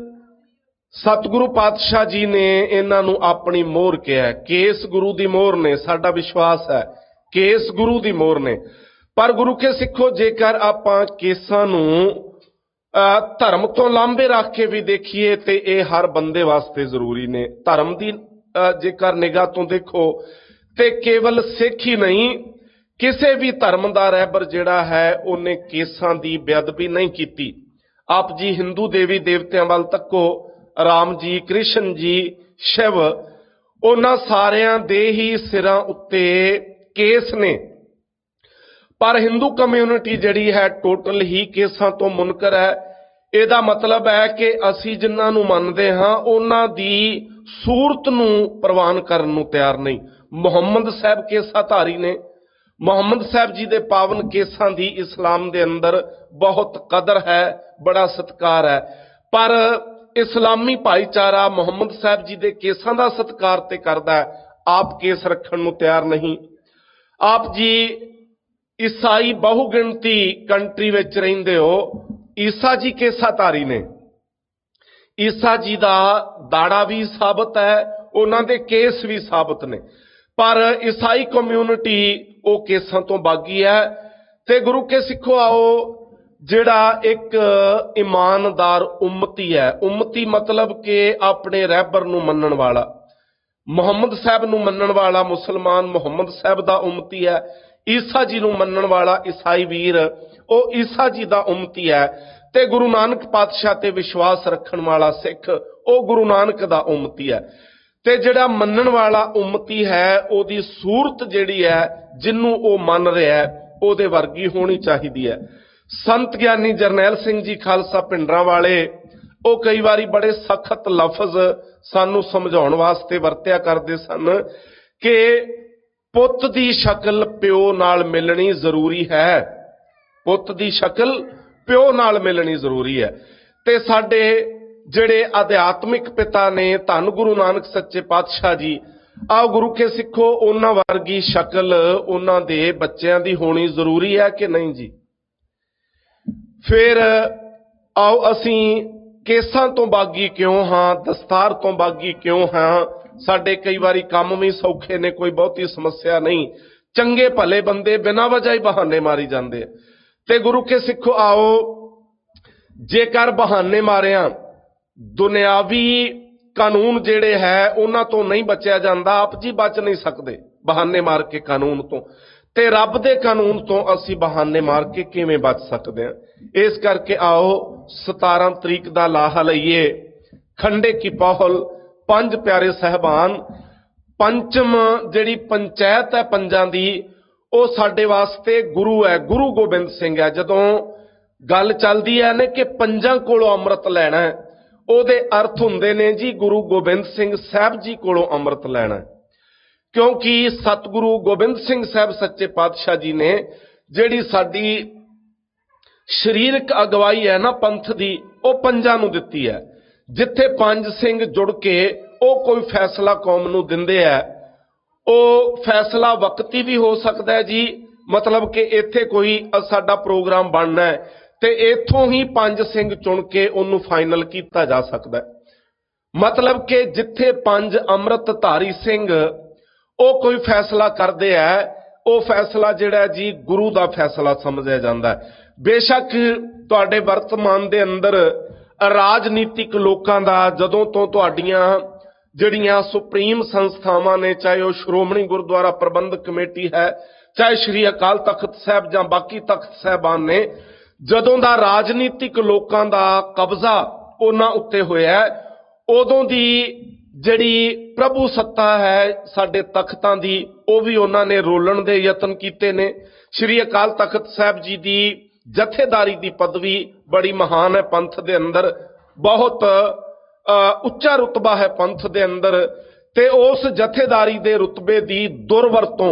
Speaker 2: ਸਤਿਗੁਰੂ ਪਾਤਸ਼ਾਹ ਜੀ ਨੇ ਇਹਨਾਂ ਨੂੰ ਆਪਣੀ ਮੋਹਰ ਕਿਹਾ। ਕੇਸ ਗੁਰੂ ਦੀ ਮੋਹਰ ਨੇ, ਸਾਡਾ ਵਿਸ਼ਵਾਸ ਹੈ ਕੇਸ ਗੁਰੂ ਦੀ ਮੋਹਰ ਨੇ। ਪਰ ਗੁਰੂ ਕੇ ਸਿੱਖੋ, ਜੇਕਰ ਆਪਾਂ ਕੇਸਾਂ ਨੂੰ ਧਰਮ ਤੋਂ ਲਾਂਭੇ ਰੱਖ ਕੇ ਵੀ ਦੇਖੀਏ ਤੇ ਇਹ ਹਰ ਬੰਦੇ ਵਾਸਤੇ ਜ਼ਰੂਰੀ ਨੇ। ਧਰਮ ਦੀ ਜੇਕਰ ਨਿਗਾਹ ਤੋਂ ਦੇਖੋ ਤੇ ਕੇਵਲ ਸਿੱਖ ਹੀ ਨਹੀਂ, ਕਿਸੇ ਵੀ ਧਰਮ ਦਾ ਰਹਿਬਰ ਜਿਹੜਾ ਹੈ ਉਹਨੇ ਕੇਸਾਂ ਦੀ ਬੇਅਦਬੀ ਨਹੀਂ ਕੀਤੀ। ਆਪ ਜੀ ਹਿੰਦੂ ਦੇਵੀ ਦੇਵਤਿਆਂ ਵੱਲ ਤੱਕੋ, ਰਾਮ ਜੀ, ਕ੍ਰਿਸ਼ਨ ਜੀ, ਸ਼ਿਵ, ਉਹਨਾਂ ਸਾਰਿਆਂ ਦੇ ਹੀ ਸਿਰਾਂ ਉੱਤੇ ਕੇਸ ਨੇ। ਪਰ ਹਿੰਦੂ ਕਮਿਊਨਿਟੀ ਜਿਹੜੀ ਹੈ ਟੋਟਲ ਹੀ ਕੇਸਾਂ ਤੋਂ ਮੁਨਕਰ ਹੈ। ਇਹਦਾ ਮਤਲਬ ਹੈ ਕਿ ਅਸੀਂ ਜਿਨ੍ਹਾਂ ਨੂੰ ਮੰਨਦੇ ਹਾਂ ਉਹਨਾਂ ਦੀ ਸੂਰਤ ਨੂੰ ਪ੍ਰਵਾਨ ਕਰਨ ਨੂੰ ਤਿਆਰ ਨਹੀਂ। ਮੁਹੰਮਦ ਸਾਹਿਬ ਕੇਸਾਧਾਰੀ ਨੇ। ਮੁਹੰਮਦ ਸਾਹਿਬ ਜੀ ਦੇ ਪਾਵਨ ਕੇਸਾਂ ਦੀ ਇਸਲਾਮ ਦੇ ਅੰਦਰ ਬਹੁਤ ਕਦਰ ਹੈ, ਬੜਾ ਸਤਿਕਾਰ ਹੈ। ਪਰ ਇਸਲਾਮੀ ਭਾਈਚਾਰਾ ਮੁਹੰਮਦ ਸਾਹਿਬ ਜੀ ਦੇ ਕੇਸਾਂ ਦਾ ਸਤਿਕਾਰ ਤੇ ਕਰਦਾ ਹੈ, ਆਪ ਕੇਸ ਰੱਖਣ ਨੂੰ ਤਿਆਰ ਨਹੀਂ। ਆਪ ਜੀ ਈਸਾਈ ਬਹੁਗਿਣਤੀ ਕੰਟਰੀ ਵਿੱਚ ਰਹਿੰਦੇ ਹੋ। ਈਸਾ ਜੀ ਕੇਸਾਧਾਰੀ ਨੇ। ਈਸਾ ਜੀ ਦਾ ਦਾੜਾ ਵੀ ਸਾਬਤ ਹੈ, ਉਹਨਾਂ ਦੇ ਕੇਸ ਵੀ ਸਾਬਤ ਨੇ। ਪਰ ਈਸਾਈ ਕਮਿਊਨਿਟੀ ਉਹ ਕੇਸਾਂ ਤੋਂ ਬਾਗੀ ਹੈ। ਤੇ ਗੁਰੂ ਕੇ ਸਿੱਖੋ, ਆਓ ਜਿਹੜਾ ਇੱਕ ਇਮਾਨਦਾਰ ਉਮਤੀ ਹੈ, ਉਮਤੀ ਮਤਲਬ ਕਿ ਆਪਣੇ ਰਹਿਬਰ ਨੂੰ ਮੰਨਣ ਵਾਲਾ, ਮੁਹੰਮਦ ਸਾਹਿਬ ਨੂੰ ਮੰਨਣ ਵਾਲਾ ਮੁਸਲਮਾਨ ਮੁਹੰਮਦ ਸਾਹਿਬ ਦਾ ਉਮਤੀ ਹੈ। ਈਸਾ ਜੀ ਨੂੰ ਮੰਨਣ ਵਾਲਾ ਈਸਾਈ ਵੀਰ ਉਹ ਈਸਾ ਜੀ ਦਾ ਉਮਤੀ ਹੈ। ਤੇ ਗੁਰੂ ਨਾਨਕ ਪਾਤਸ਼ਾਹ ਤੇ ਵਿਸ਼ਵਾਸ ਰੱਖਣ ਵਾਲਾ ਸਿੱਖ ਉਹ ਗੁਰੂ ਨਾਨਕ ਦਾ ਉਮਤੀ ਹੈ। ਤੇ ਜਿਹੜਾ ਮੰਨਣ ਵਾਲਾ ਉਮਤੀ ਹੈ ਉਹਦੀ ਸੂਰਤ ਜਿਹੜੀ ਹੈ, ਜਿਹਨੂੰ ਉਹ ਮੰਨ ਰਿਹਾ ਹੈ, ਉਹਦੇ ਵਰਗੀ ਹੋਣੀ ਚਾਹੀਦੀ ਹੈ। ਸੰਤ ਗਿਆਨੀ ਜਰਨੈਲ ਸਿੰਘ ਜੀ ਖਾਲਸਾ ਪਿੰਡਰਾਂ ਵਾਲੇ, ਉਹ ਕਈ ਵਾਰੀ ਬੜੇ ਸਖਤ ਲਫ਼ਜ਼ ਸਾਨੂੰ ਸਮਝਾਉਣ ਵਾਸਤੇ ਵਰਤਿਆ ਕਰਦੇ ਸਨ ਕਿ ਪੁੱਤ ਦੀ ਸ਼ਕਲ ਪਿਓ ਨਾਲ ਮਿਲਣੀ ਜ਼ਰੂਰੀ ਹੈ। ਪੁੱਤ ਦੀ ਸ਼ਕਲ ਪਿਓ ਨਾਲ ਮਿਲਣੀ ਜ਼ਰੂਰੀ ਹੈ। ਤੇ ਸਾਡੇ ਜਿਹੜੇ ਅਧਿਆਤਮਿਕ ਪਿਤਾ ਨੇ, ਧੰਨ ਗੁਰੂ ਨਾਨਕ ਸੱਚੇ ਪਾਤਸ਼ਾਹ ਜੀ, ਆਓ ਗੁਰੂ ਕੇ ਸਿੱਖੋ, ਉਹਨਾਂ ਵਰਗੀ ਸ਼ਕਲ ਉਹਨਾਂ ਦੇ ਬੱਚਿਆਂ ਦੀ ਹੋਣੀ ਜ਼ਰੂਰੀ ਹੈ ਕਿ ਨਹੀਂ ਜੀ? ਫਿਰ ਆਓ ਅਸੀਂ ਕੇਸਾਂ ਤੋਂ ਬਾਗੀ ਕਿਉਂ ਹਾਂ, ਦਸਤਾਰ ਤੋਂ ਬਾਗੀ ਕਿਉਂ ਹਾਂ? ਸਾਡੇ ਕਈ ਵਾਰੀ ਕੰਮ ਵੀ ਸੌਖੇ ਨੇ, ਕੋਈ ਬਹੁਤੀ ਸਮੱਸਿਆ ਨਹੀਂ। ਚੰਗੇ ਭਲੇ ਬੰਦੇ ਬਿਨਾਂ ਵਜ੍ਹਾ ਹੀ ਬਹਾਨੇ ਮਾਰੀ ਜਾਂਦੇ ਆ। ਤੇ ਗੁਰੂ ਕੇ ਸਿੱਖੋ, ਆਓ ਜੇਕਰ ਬਹਾਨੇ ਮਾਰਿਆਂ ਦੁਨਿਆਵੀ ਕਾਨੂੰਨ ਜਿਹੜੇ ਹੈ ਉਹਨਾਂ ਤੋਂ ਨਹੀਂ ਬਚਿਆ ਜਾਂਦਾ, ਆਪ ਜੀ ਬਚ ਨਹੀਂ ਸਕਦੇ ਬਹਾਨੇ ਮਾਰ ਕੇ ਕਾਨੂੰਨ ਤੋਂ। ਤੇ ਰੱਬ ਦੇ ਕਾਨੂੰਨ ਤੋਂ ਅਸੀਂ ਬਹਾਨੇ ਮਾਰ ਕੇ ਕਿਵੇਂ ਬਚ ਸਕਦੇ ਹਾਂ? ਇਸ ਕਰਕੇ ਆਓ 17 ਤਰੀਕ ਦਾ ਲਾਹਾ ਲਈਏ। ਖੰਡੇ ਕੀ ਪਹੁਲ, ਪੰਜ ਪਿਆਰੇ ਸਹਿਬਾਨ, ਪੰਚਮ ਜਿਹੜੀ ਪੰਚਾਇਤ ਹੈ ਪੰਜਾਂ ਦੀ, ਉਹ ਸਾਡੇ ਵਾਸਤੇ ਗੁਰੂ ਹੈ, ਗੁਰੂ ਗੋਬਿੰਦ ਸਿੰਘ ਹੈ। ਜਦੋਂ ਗੱਲ ਚੱਲਦੀ ਹੈ ਨੇ ਕਿ ਪੰਜਾਂ ਕੋਲੋਂ ਅੰਮ੍ਰਿਤ ਲੈਣਾ ਹੈ, ਉਹਦੇ ਅਰਥ ਹੁੰਦੇ ਨੇ ਜੀ ਗੁਰੂ ਗੋਬਿੰਦ ਸਿੰਘ ਸਾਹਿਬ ਜੀ ਕੋਲੋਂ ਅੰਮ੍ਰਿਤ ਲੈਣਾ। ਕਿਉਂਕਿ ਸਤਿਗੁਰੂ ਗੋਬਿੰਦ ਸਿੰਘ ਸਾਹਿਬ ਸੱਚੇ ਪਾਤਸ਼ਾਹ ਜੀ ਨੇ ਜਿਹੜੀ ਸਾਡੀ ਸਰੀਰਕ ਅਗਵਾਈ ਹੈ ਨਾ ਪੰਥ ਦੀ, ਉਹ ਪੰਜਾਂ ਨੂੰ ਦਿੱਤੀ ਹੈ। ਜਿੱਥੇ ਪੰਜ ਸਿੰਘ ਜੁੜ ਕੇ ਉਹ ਕੋਈ ਫੈਸਲਾ ਕੌਮ ਨੂੰ ਦਿੰਦੇ ਆ, ਉਹ ਫੈਸਲਾ ਵਕਤੀ ਵੀ ਹੋ ਸਕਦਾ ਹੈ ਜੀ। ਮਤਲਬ ਕਿ ਇੱਥੇ ਕੋਈ ਸਾਡਾ ਪ੍ਰੋਗਰਾਮ ਬਣਨਾ ਹੈ ਤੇ ਇੱਥੋਂ ਹੀ ਪੰਜ ਸਿੰਘ ਚੁਣ ਕੇ ਉਹਨੂੰ ਫਾਈਨਲ ਕੀਤਾ ਜਾ ਸਕਦਾ ਹੈ। ਮਤਲਬ ਕਿ ਜਿੱਥੇ ਪੰਜ ਅੰਮ੍ਰਿਤਧਾਰੀ ਸਿੰਘ ਉਹ ਕੋਈ ਫੈਸਲਾ ਕਰਦੇ ਆ, ਉਹ ਫੈਸਲਾ ਜਿਹੜਾ ਜੀ ਗੁਰੂ ਦਾ ਫੈਸਲਾ ਸਮਝਿਆ ਜਾਂਦਾ ਹੈ। ਬੇਸ਼ੱਕ ਤੁਹਾਡੇ ਵਰਤਮਾਨ ਦੇ ਅੰਦਰ ਰਾਜਨੀਤਿਕ ਲੋਕਾਂ ਦਾ, ਜਦੋਂ ਤੋਂ ਤੁਹਾਡੀਆਂ ਜਿਹੜੀਆਂ ਸੁਪਰੀਮ ਸੰਸਥਾਵਾਂ ਨੇ, ਚਾਹੇ ਉਹ ਸ਼੍ਰੋਮਣੀ ਗੁਰਦੁਆਰਾ ਪ੍ਰਬੰਧਕ ਕਮੇਟੀ ਹੈ, ਚਾਹੇ ਸ਼੍ਰੀ ਅਕਾਲ ਤਖਤ ਸਾਹਿਬ ਜਾਂ ਬਾਕੀ ਤਖਤ ਸਾਹਿਬਾਨ ਨੇ, ਜਦੋਂ ਦਾ ਰਾਜਨੀਤਿਕ ਲੋਕਾਂ ਦਾ ਕਬਜ਼ਾ ਉਹਨਾਂ ਉੱਤੇ ਹੋਇਆ, ਉਦੋਂ ਦੀ ਜਿਹੜੀ ਪ੍ਰਭੂ ਸੱਤਾ ਹੈ ਸਾਡੇ ਤਖਤਾਂ ਦੀ, ਉਹ ਵੀ ਉਹਨਾਂ ਨੇ ਰੋਲਣ ਦੇ ਯਤਨ ਕੀਤੇ ਨੇ। ਸ਼੍ਰੀ ਅਕਾਲ ਤਖਤ ਸਾਹਿਬ ਜੀ ਦੀ ਜਥੇਦਾਰੀ ਦੀ ਪਦਵੀ ਬੜੀ ਮਹਾਨ ਹੈ ਪੰਥ ਦੇ ਅੰਦਰ, ਬਹੁਤ ਉੱਚਾ ਰੁਤਬਾ ਹੈ ਪੰਥ ਦੇ ਅੰਦਰ। ਤੇ ਉਸ ਜਥੇਦਾਰੀ ਦੇ ਰੁਤਬੇ ਦੀ ਦੁਰਵਰਤੋਂ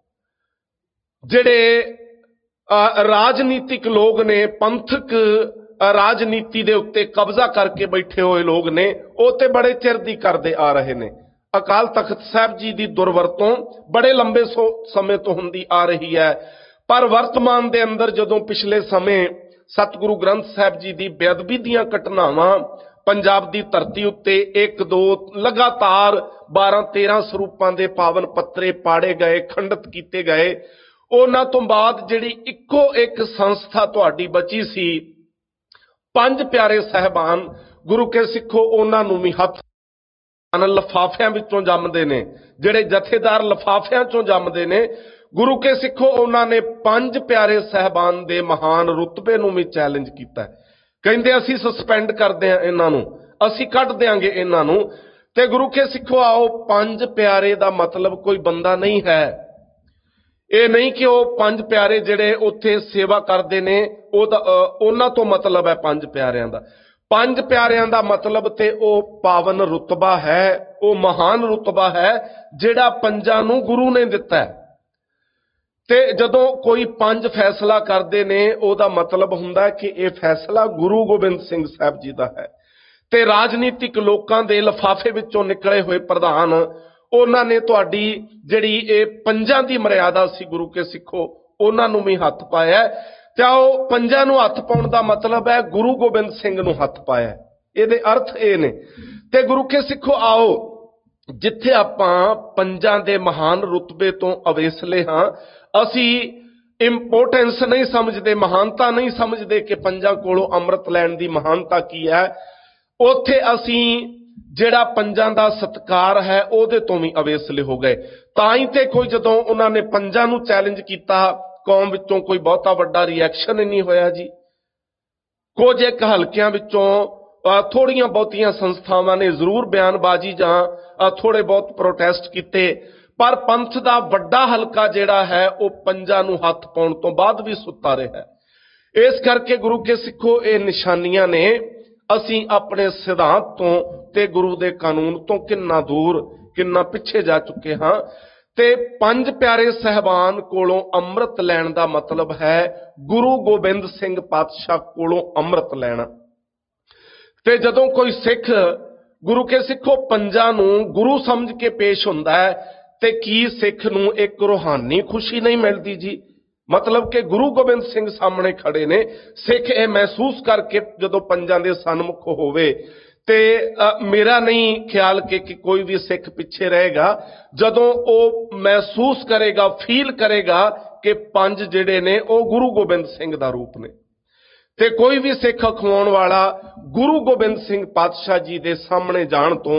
Speaker 2: ਜਿਹੜੇ ਰਾਜਨੀਤਿਕ ਲੋਕ ਨੇ, ਪੰਥਕ ਰਾਜਨੀਤੀ ਦੇ ਉੱਤੇ ਕਬਜ਼ਾ ਕਰਕੇ ਬੈਠੇ ਹੋਏ ਲੋਕ ਨੇ, ਉਹ ਤੇ ਬੜੇ ਚਿਰ ਦੀ ਕਰਦੇ ਆ ਰਹੇ ਨੇ। ਅਕਾਲ ਤਖਤ ਸਾਹਿਬ ਜੀ ਦੀ ਦੁਰਵਰਤੋਂ ਬੜੇ ਲੰਬੇ ਸਮੇਂ ਤੋਂ ਹੁੰਦੀ ਆ ਰਹੀ ਹੈ, ਪਰ ਵਰਤਮਾਨ ਦੇ ਅੰਦਰ ਜਦੋਂ ਪਿਛਲੇ ਸਮੇਂ ਸਤਿਗੁਰੂ ਗ੍ਰੰਥ ਸਾਹਿਬ ਜੀ ਦੀ ਬੇਅਦਬੀ ਦੀਆਂ ਘਟਨਾਵਾਂ ਪੰਜਾਬ ਦੀ ਧਰਤੀ ਉੱਤੇ 1-2 ਲਗਾਤਾਰ 12-13 ਸਰੂਪਾਂ ਦੇ ਪਾਵਨ ਪੱਤਰੇ ਪਾੜੇ ਗਏ, ਖੰਡਿਤ ਕੀਤੇ ਗਏ, ਉਹਨਾਂ ਤੋਂ ਬਾਅਦ ਜਿਹੜੀ ਇੱਕੋ ਇੱਕ ਸੰਸਥਾ ਤੁਹਾਡੀ ਬਚੀ ਸੀ, ਪੰਜ ਪਿਆਰੇ ਸਾਹਿਬਾਨ ਗੁਰੂ ਕੇ ਸਿੱਖੋ, ਉਹਨਾਂ ਨੂੰ ਵੀ ਹੱਥ ਲਿਫਾਫਿਆਂ ਵਿੱਚੋਂ ਜੰਮਦੇ ਨੇ, ਜਿਹੜੇ ਜਥੇਦਾਰ ਲਿਫਾਫਿਆਂ ਚੋਂ ਜੰਮਦੇ ਨੇ, ਗੁਰੂ ਕੇ ਸਿੱਖੋ ਉਹਨਾਂ ਨੇ ਪੰਜ ਪਿਆਰੇ ਸਾਹਿਬਾਨ ਦੇ ਮਹਾਨ ਰੁਤਬੇ ਨੂੰ ਵੀ ਚੈਲੰਜ ਕੀਤਾ। ਕਹਿੰਦੇ ਅਸੀਂ ਸਸਪੈਂਡ ਕਰਦੇ ਹਾਂ ਇਹਨਾਂ ਨੂੰ, ਅਸੀਂ ਕੱਢ ਦਿਆਂਗੇ ਇਹਨਾਂ ਨੂੰ। ਤੇ ਗੁਰੂ ਕੇ ਸਿੱਖੋ ਆਓ, ਪੰਜ ਪਿਆਰੇ ਦਾ ਮਤਲਬ ਕੋਈ ਬੰਦਾ ਨਹੀਂ ਹੈ। ਇਹ ਨਹੀਂ ਕਿ ਉਹ ਪੰਜ ਪਿਆਰੇ ਜਿਹੜੇ ਉੱਥੇ ਸੇਵਾ ਕਰਦੇ ਨੇ ਉਹਨਾਂ ਤੋਂ ਮਤਲਬ ਹੈ ਪੰਜ ਪਿਆਰਿਆਂ ਦਾ। ਪੰਜ ਪਿਆਰਿਆਂ ਦਾ ਮਤਲਬ ਤੇ ਉਹ ਪਾਵਨ ਰੁਤਬਾ ਹੈ, ਉਹ ਮਹਾਨ ਰੁਤਬਾ ਹੈ ਜਿਹੜਾ ਪੰਜਾਂ ਨੂੰ ਗੁਰੂ ਨੇ ਦਿੱਤਾ ਹੈ। ਤੇ ਜਦੋਂ ਕੋਈ ਪੰਜ ਫੈਸਲਾ ਕਰਦੇ ਨੇ, ਉਹਦਾ ਮਤਲਬ ਹੁੰਦਾ ਕਿ ਇਹ ਫੈਸਲਾ ਗੁਰੂ ਗੋਬਿੰਦ ਸਿੰਘ ਸਾਹਿਬ ਜੀ ਦਾ ਹੈ। ਤੇ ਰਾਜਨੀਤਿਕ ਲੋਕਾਂ ਦੇ ਲਿਫਾਫੇ ਵਿੱਚੋਂ ਨਿਕਲੇ ਹੋਏ ਪ੍ਰਧਾਨ, ਉਹਨਾਂ ਨੇ ਤੁਹਾਡੀ ਜਿਹੜੀ ਇਹ ਪੰਜਾਂ ਦੀ ਮਰਿਆਦਾ ਸੀ ਗੁਰੂ ਕੇ ਸਿੱਖੋ, ਉਹਨਾਂ ਨੂੰ ਵੀ ਹੱਥ ਪਾਇਆ। ਤੇ ਉਹ ਪੰਜਾਂ ਨੂੰ ਹੱਥ ਪਾਉਣ ਦਾ ਮਤਲਬ ਹੈ ਗੁਰੂ ਗੋਬਿੰਦ ਸਿੰਘ ਨੂੰ ਹੱਥ ਪਾਇਆ, ਇਹਦੇ ਅਰਥ ਇਹ ਨੇ। ਤੇ ਗੁਰੂ ਕੇ ਸਿੱਖੋ ਆਓ, ਜਿੱਥੇ ਆਪਾਂ ਪੰਜਾਂ ਦੇ ਮਹਾਨ ਰੁਤਬੇ ਤੋਂ ਅਵੇਸਲੇ ਹਾਂ, ਅਸੀਂ ਇੰਪੋਰਟੈਂਸ ਨਹੀਂ ਸਮਝਦੇ, ਮਹਾਨਤਾ ਨਹੀਂ ਸਮਝਦੇ ਕਿ ਪੰਜਾਂ ਕੋਲੋਂ ਅੰਮ੍ਰਿਤ ਲੈਣ ਦੀ ਮਹਾਨਤਾ ਕੀ ਹੈ, ਉੱਥੇ ਅਸੀਂ ਜਿਹੜਾ ਪੰਜਾਂ ਦਾ ਸਤਿਕਾਰ ਹੈ ਉਹਦੇ ਤੋਂ ਵੀ ਅਵੇਸਲੇ ਹੋ ਗਏ। ਤਾਂ ਹੀ ਤੇ ਕੋਈ ਜਦੋਂ ਉਹਨਾਂ ਨੇ ਪੰਜਾਂ ਨੂੰ ਚੈਲੰਜ ਕੀਤਾ, ਕੌਮ ਵਿੱਚੋਂ ਕੋਈ ਬਹੁਤਾ ਵੱਡਾ ਰਿਐਕਸ਼ਨ ਨਹੀਂ ਹੋਇਆ ਜੀ। ਕੁਝ ਇੱਕ ਹਲਕਿਆਂ ਵਿੱਚੋਂ ਥੋੜੀਆਂ ਬਹੁਤੀਆਂ ਸੰਸਥਾਵਾਂ ਨੇ ਜ਼ਰੂਰ ਬਿਆਨਬਾਜ਼ੀ ਜਾਂ ਥੋੜੇ ਬਹੁਤ ਪ੍ਰੋਟੈਸਟ ਕੀਤੇ, ਪਰ ਪੰਥ ਦਾ ਵੱਡਾ ਹਲਕਾ ਜਿਹੜਾ ਹੈ ਉਹ ਪੰਜਾਂ ਨੂੰ ਹੱਥ ਪਾਉਣ ਤੋਂ ਬਾਅਦ ਵੀ ਸੁੱਤਾ ਰਿਹਾ। ਇਸ ਕਰਕੇ ਗੁਰੂ ਕੇ ਸਿੱਖੋ ਇਹ ਨਿਸ਼ਾਨੀਆਂ ਨੇ, ਅਸੀਂ ਆਪਣੇ ਸਿਧਾਂਤ ਤੋਂ ਤੇ ਗੁਰੂ ਦੇ ਕਾਨੂੰਨ ਤੋਂ ਕਿੰਨਾ ਦੂਰ, ਕਿੰਨਾ ਪਿੱਛੇ ਜਾ ਚੁੱਕੇ ਹਾਂ। ਤੇ ਪੰਜ ਪਿਆਰੇ ਸਹਿਬਾਨ ਕੋਲੋਂ ਅੰਮ੍ਰਿਤ ਲੈਣ ਦਾ ਮਤਲਬ ਹੈ ਗੁਰੂ ਗੋਬਿੰਦ ਸਿੰਘ ਪਾਤਸ਼ਾਹ ਕੋਲੋਂ ਅੰਮ੍ਰਿਤ ਲੈਣਾ। ਤੇ ਜਦੋਂ ਕੋਈ ਸਿੱਖ ਗੁਰੂ ਕੇ ਸਿੱਖੋ ਪੰਜਾਂ ਨੂੰ ਗੁਰੂ ਸਮਝ ਕੇ ਪੇਸ਼ ਹੁੰਦਾ ਹੈ, ਤੇ ਕੀ ਸਿੱਖ ਨੂੰ ਇੱਕ ਰੂਹਾਨੀ ਖੁਸ਼ੀ ਨਹੀਂ ਮਿਲਦੀ ਜੀ? ਮਤਲਬ ਕਿ ਗੁਰੂ ਗੋਬਿੰਦ ਸਿੰਘ ਸਾਹਮਣੇ ਖੜੇ ਨੇ, ਸਿੱਖ ਇਹ ਮਹਿਸੂਸ ਕਰਕੇ ਜਦੋਂ ਪੰਜਾਂ ਦੇ ਸਨਮੁਖ ਹੋਵੇ, ਤੇ ਮੇਰਾ ਨਹੀਂ ਖਿਆਲ ਕਿ ਕੋਈ ਵੀ ਸਿੱਖ ਪਿੱਛੇ ਰਹੇਗਾ ਜਦੋਂ ਉਹ ਮਹਿਸੂਸ ਕਰੇਗਾ, ਫੀਲ ਕਰੇਗਾ ਕਿ ਪੰਜ ਜਿਹੜੇ ਨੇ ਉਹ ਗੁਰੂ ਗੋਬਿੰਦ ਸਿੰਘ ਦਾ ਰੂਪ ਨੇ। ਤੇ ਕੋਈ ਵੀ ਸਿੱਖ ਅਖਵਾਉਣ ਵਾਲਾ ਗੁਰੂ ਗੋਬਿੰਦ ਸਿੰਘ ਪਾਤਸ਼ਾਹ ਜੀ ਦੇ ਸਾਹਮਣੇ ਜਾਣ ਤੋਂ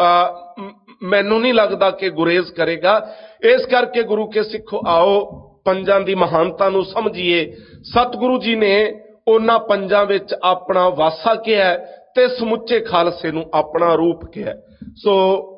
Speaker 2: ਮੈਨੂੰ ਨਹੀਂ ਲੱਗਦਾ ਕਿ ਗੁਰੇਜ਼ ਕਰੇਗਾ। ਇਸ ਕਰਕੇ ਗੁਰੂ ਕੇ ਸਿੱਖੋ ਆਓ, ਪੰਜਾਂ ਦੀ ਮਹਾਨਤਾ ਨੂੰ ਸਮਝੀਏ। ਸਤਿਗੁਰੂ ਜੀ ਨੇ ਉਹਨਾਂ ਪੰਜਾਂ ਵਿੱਚ ਆਪਣਾ ਵਾਸਾ ਕਿਹਾ ਤੇ ਸਮੁੱਚੇ ਖਾਲਸੇ ਨੂੰ ਆਪਣਾ ਰੂਪ ਕਿਹਾ। ਸੋ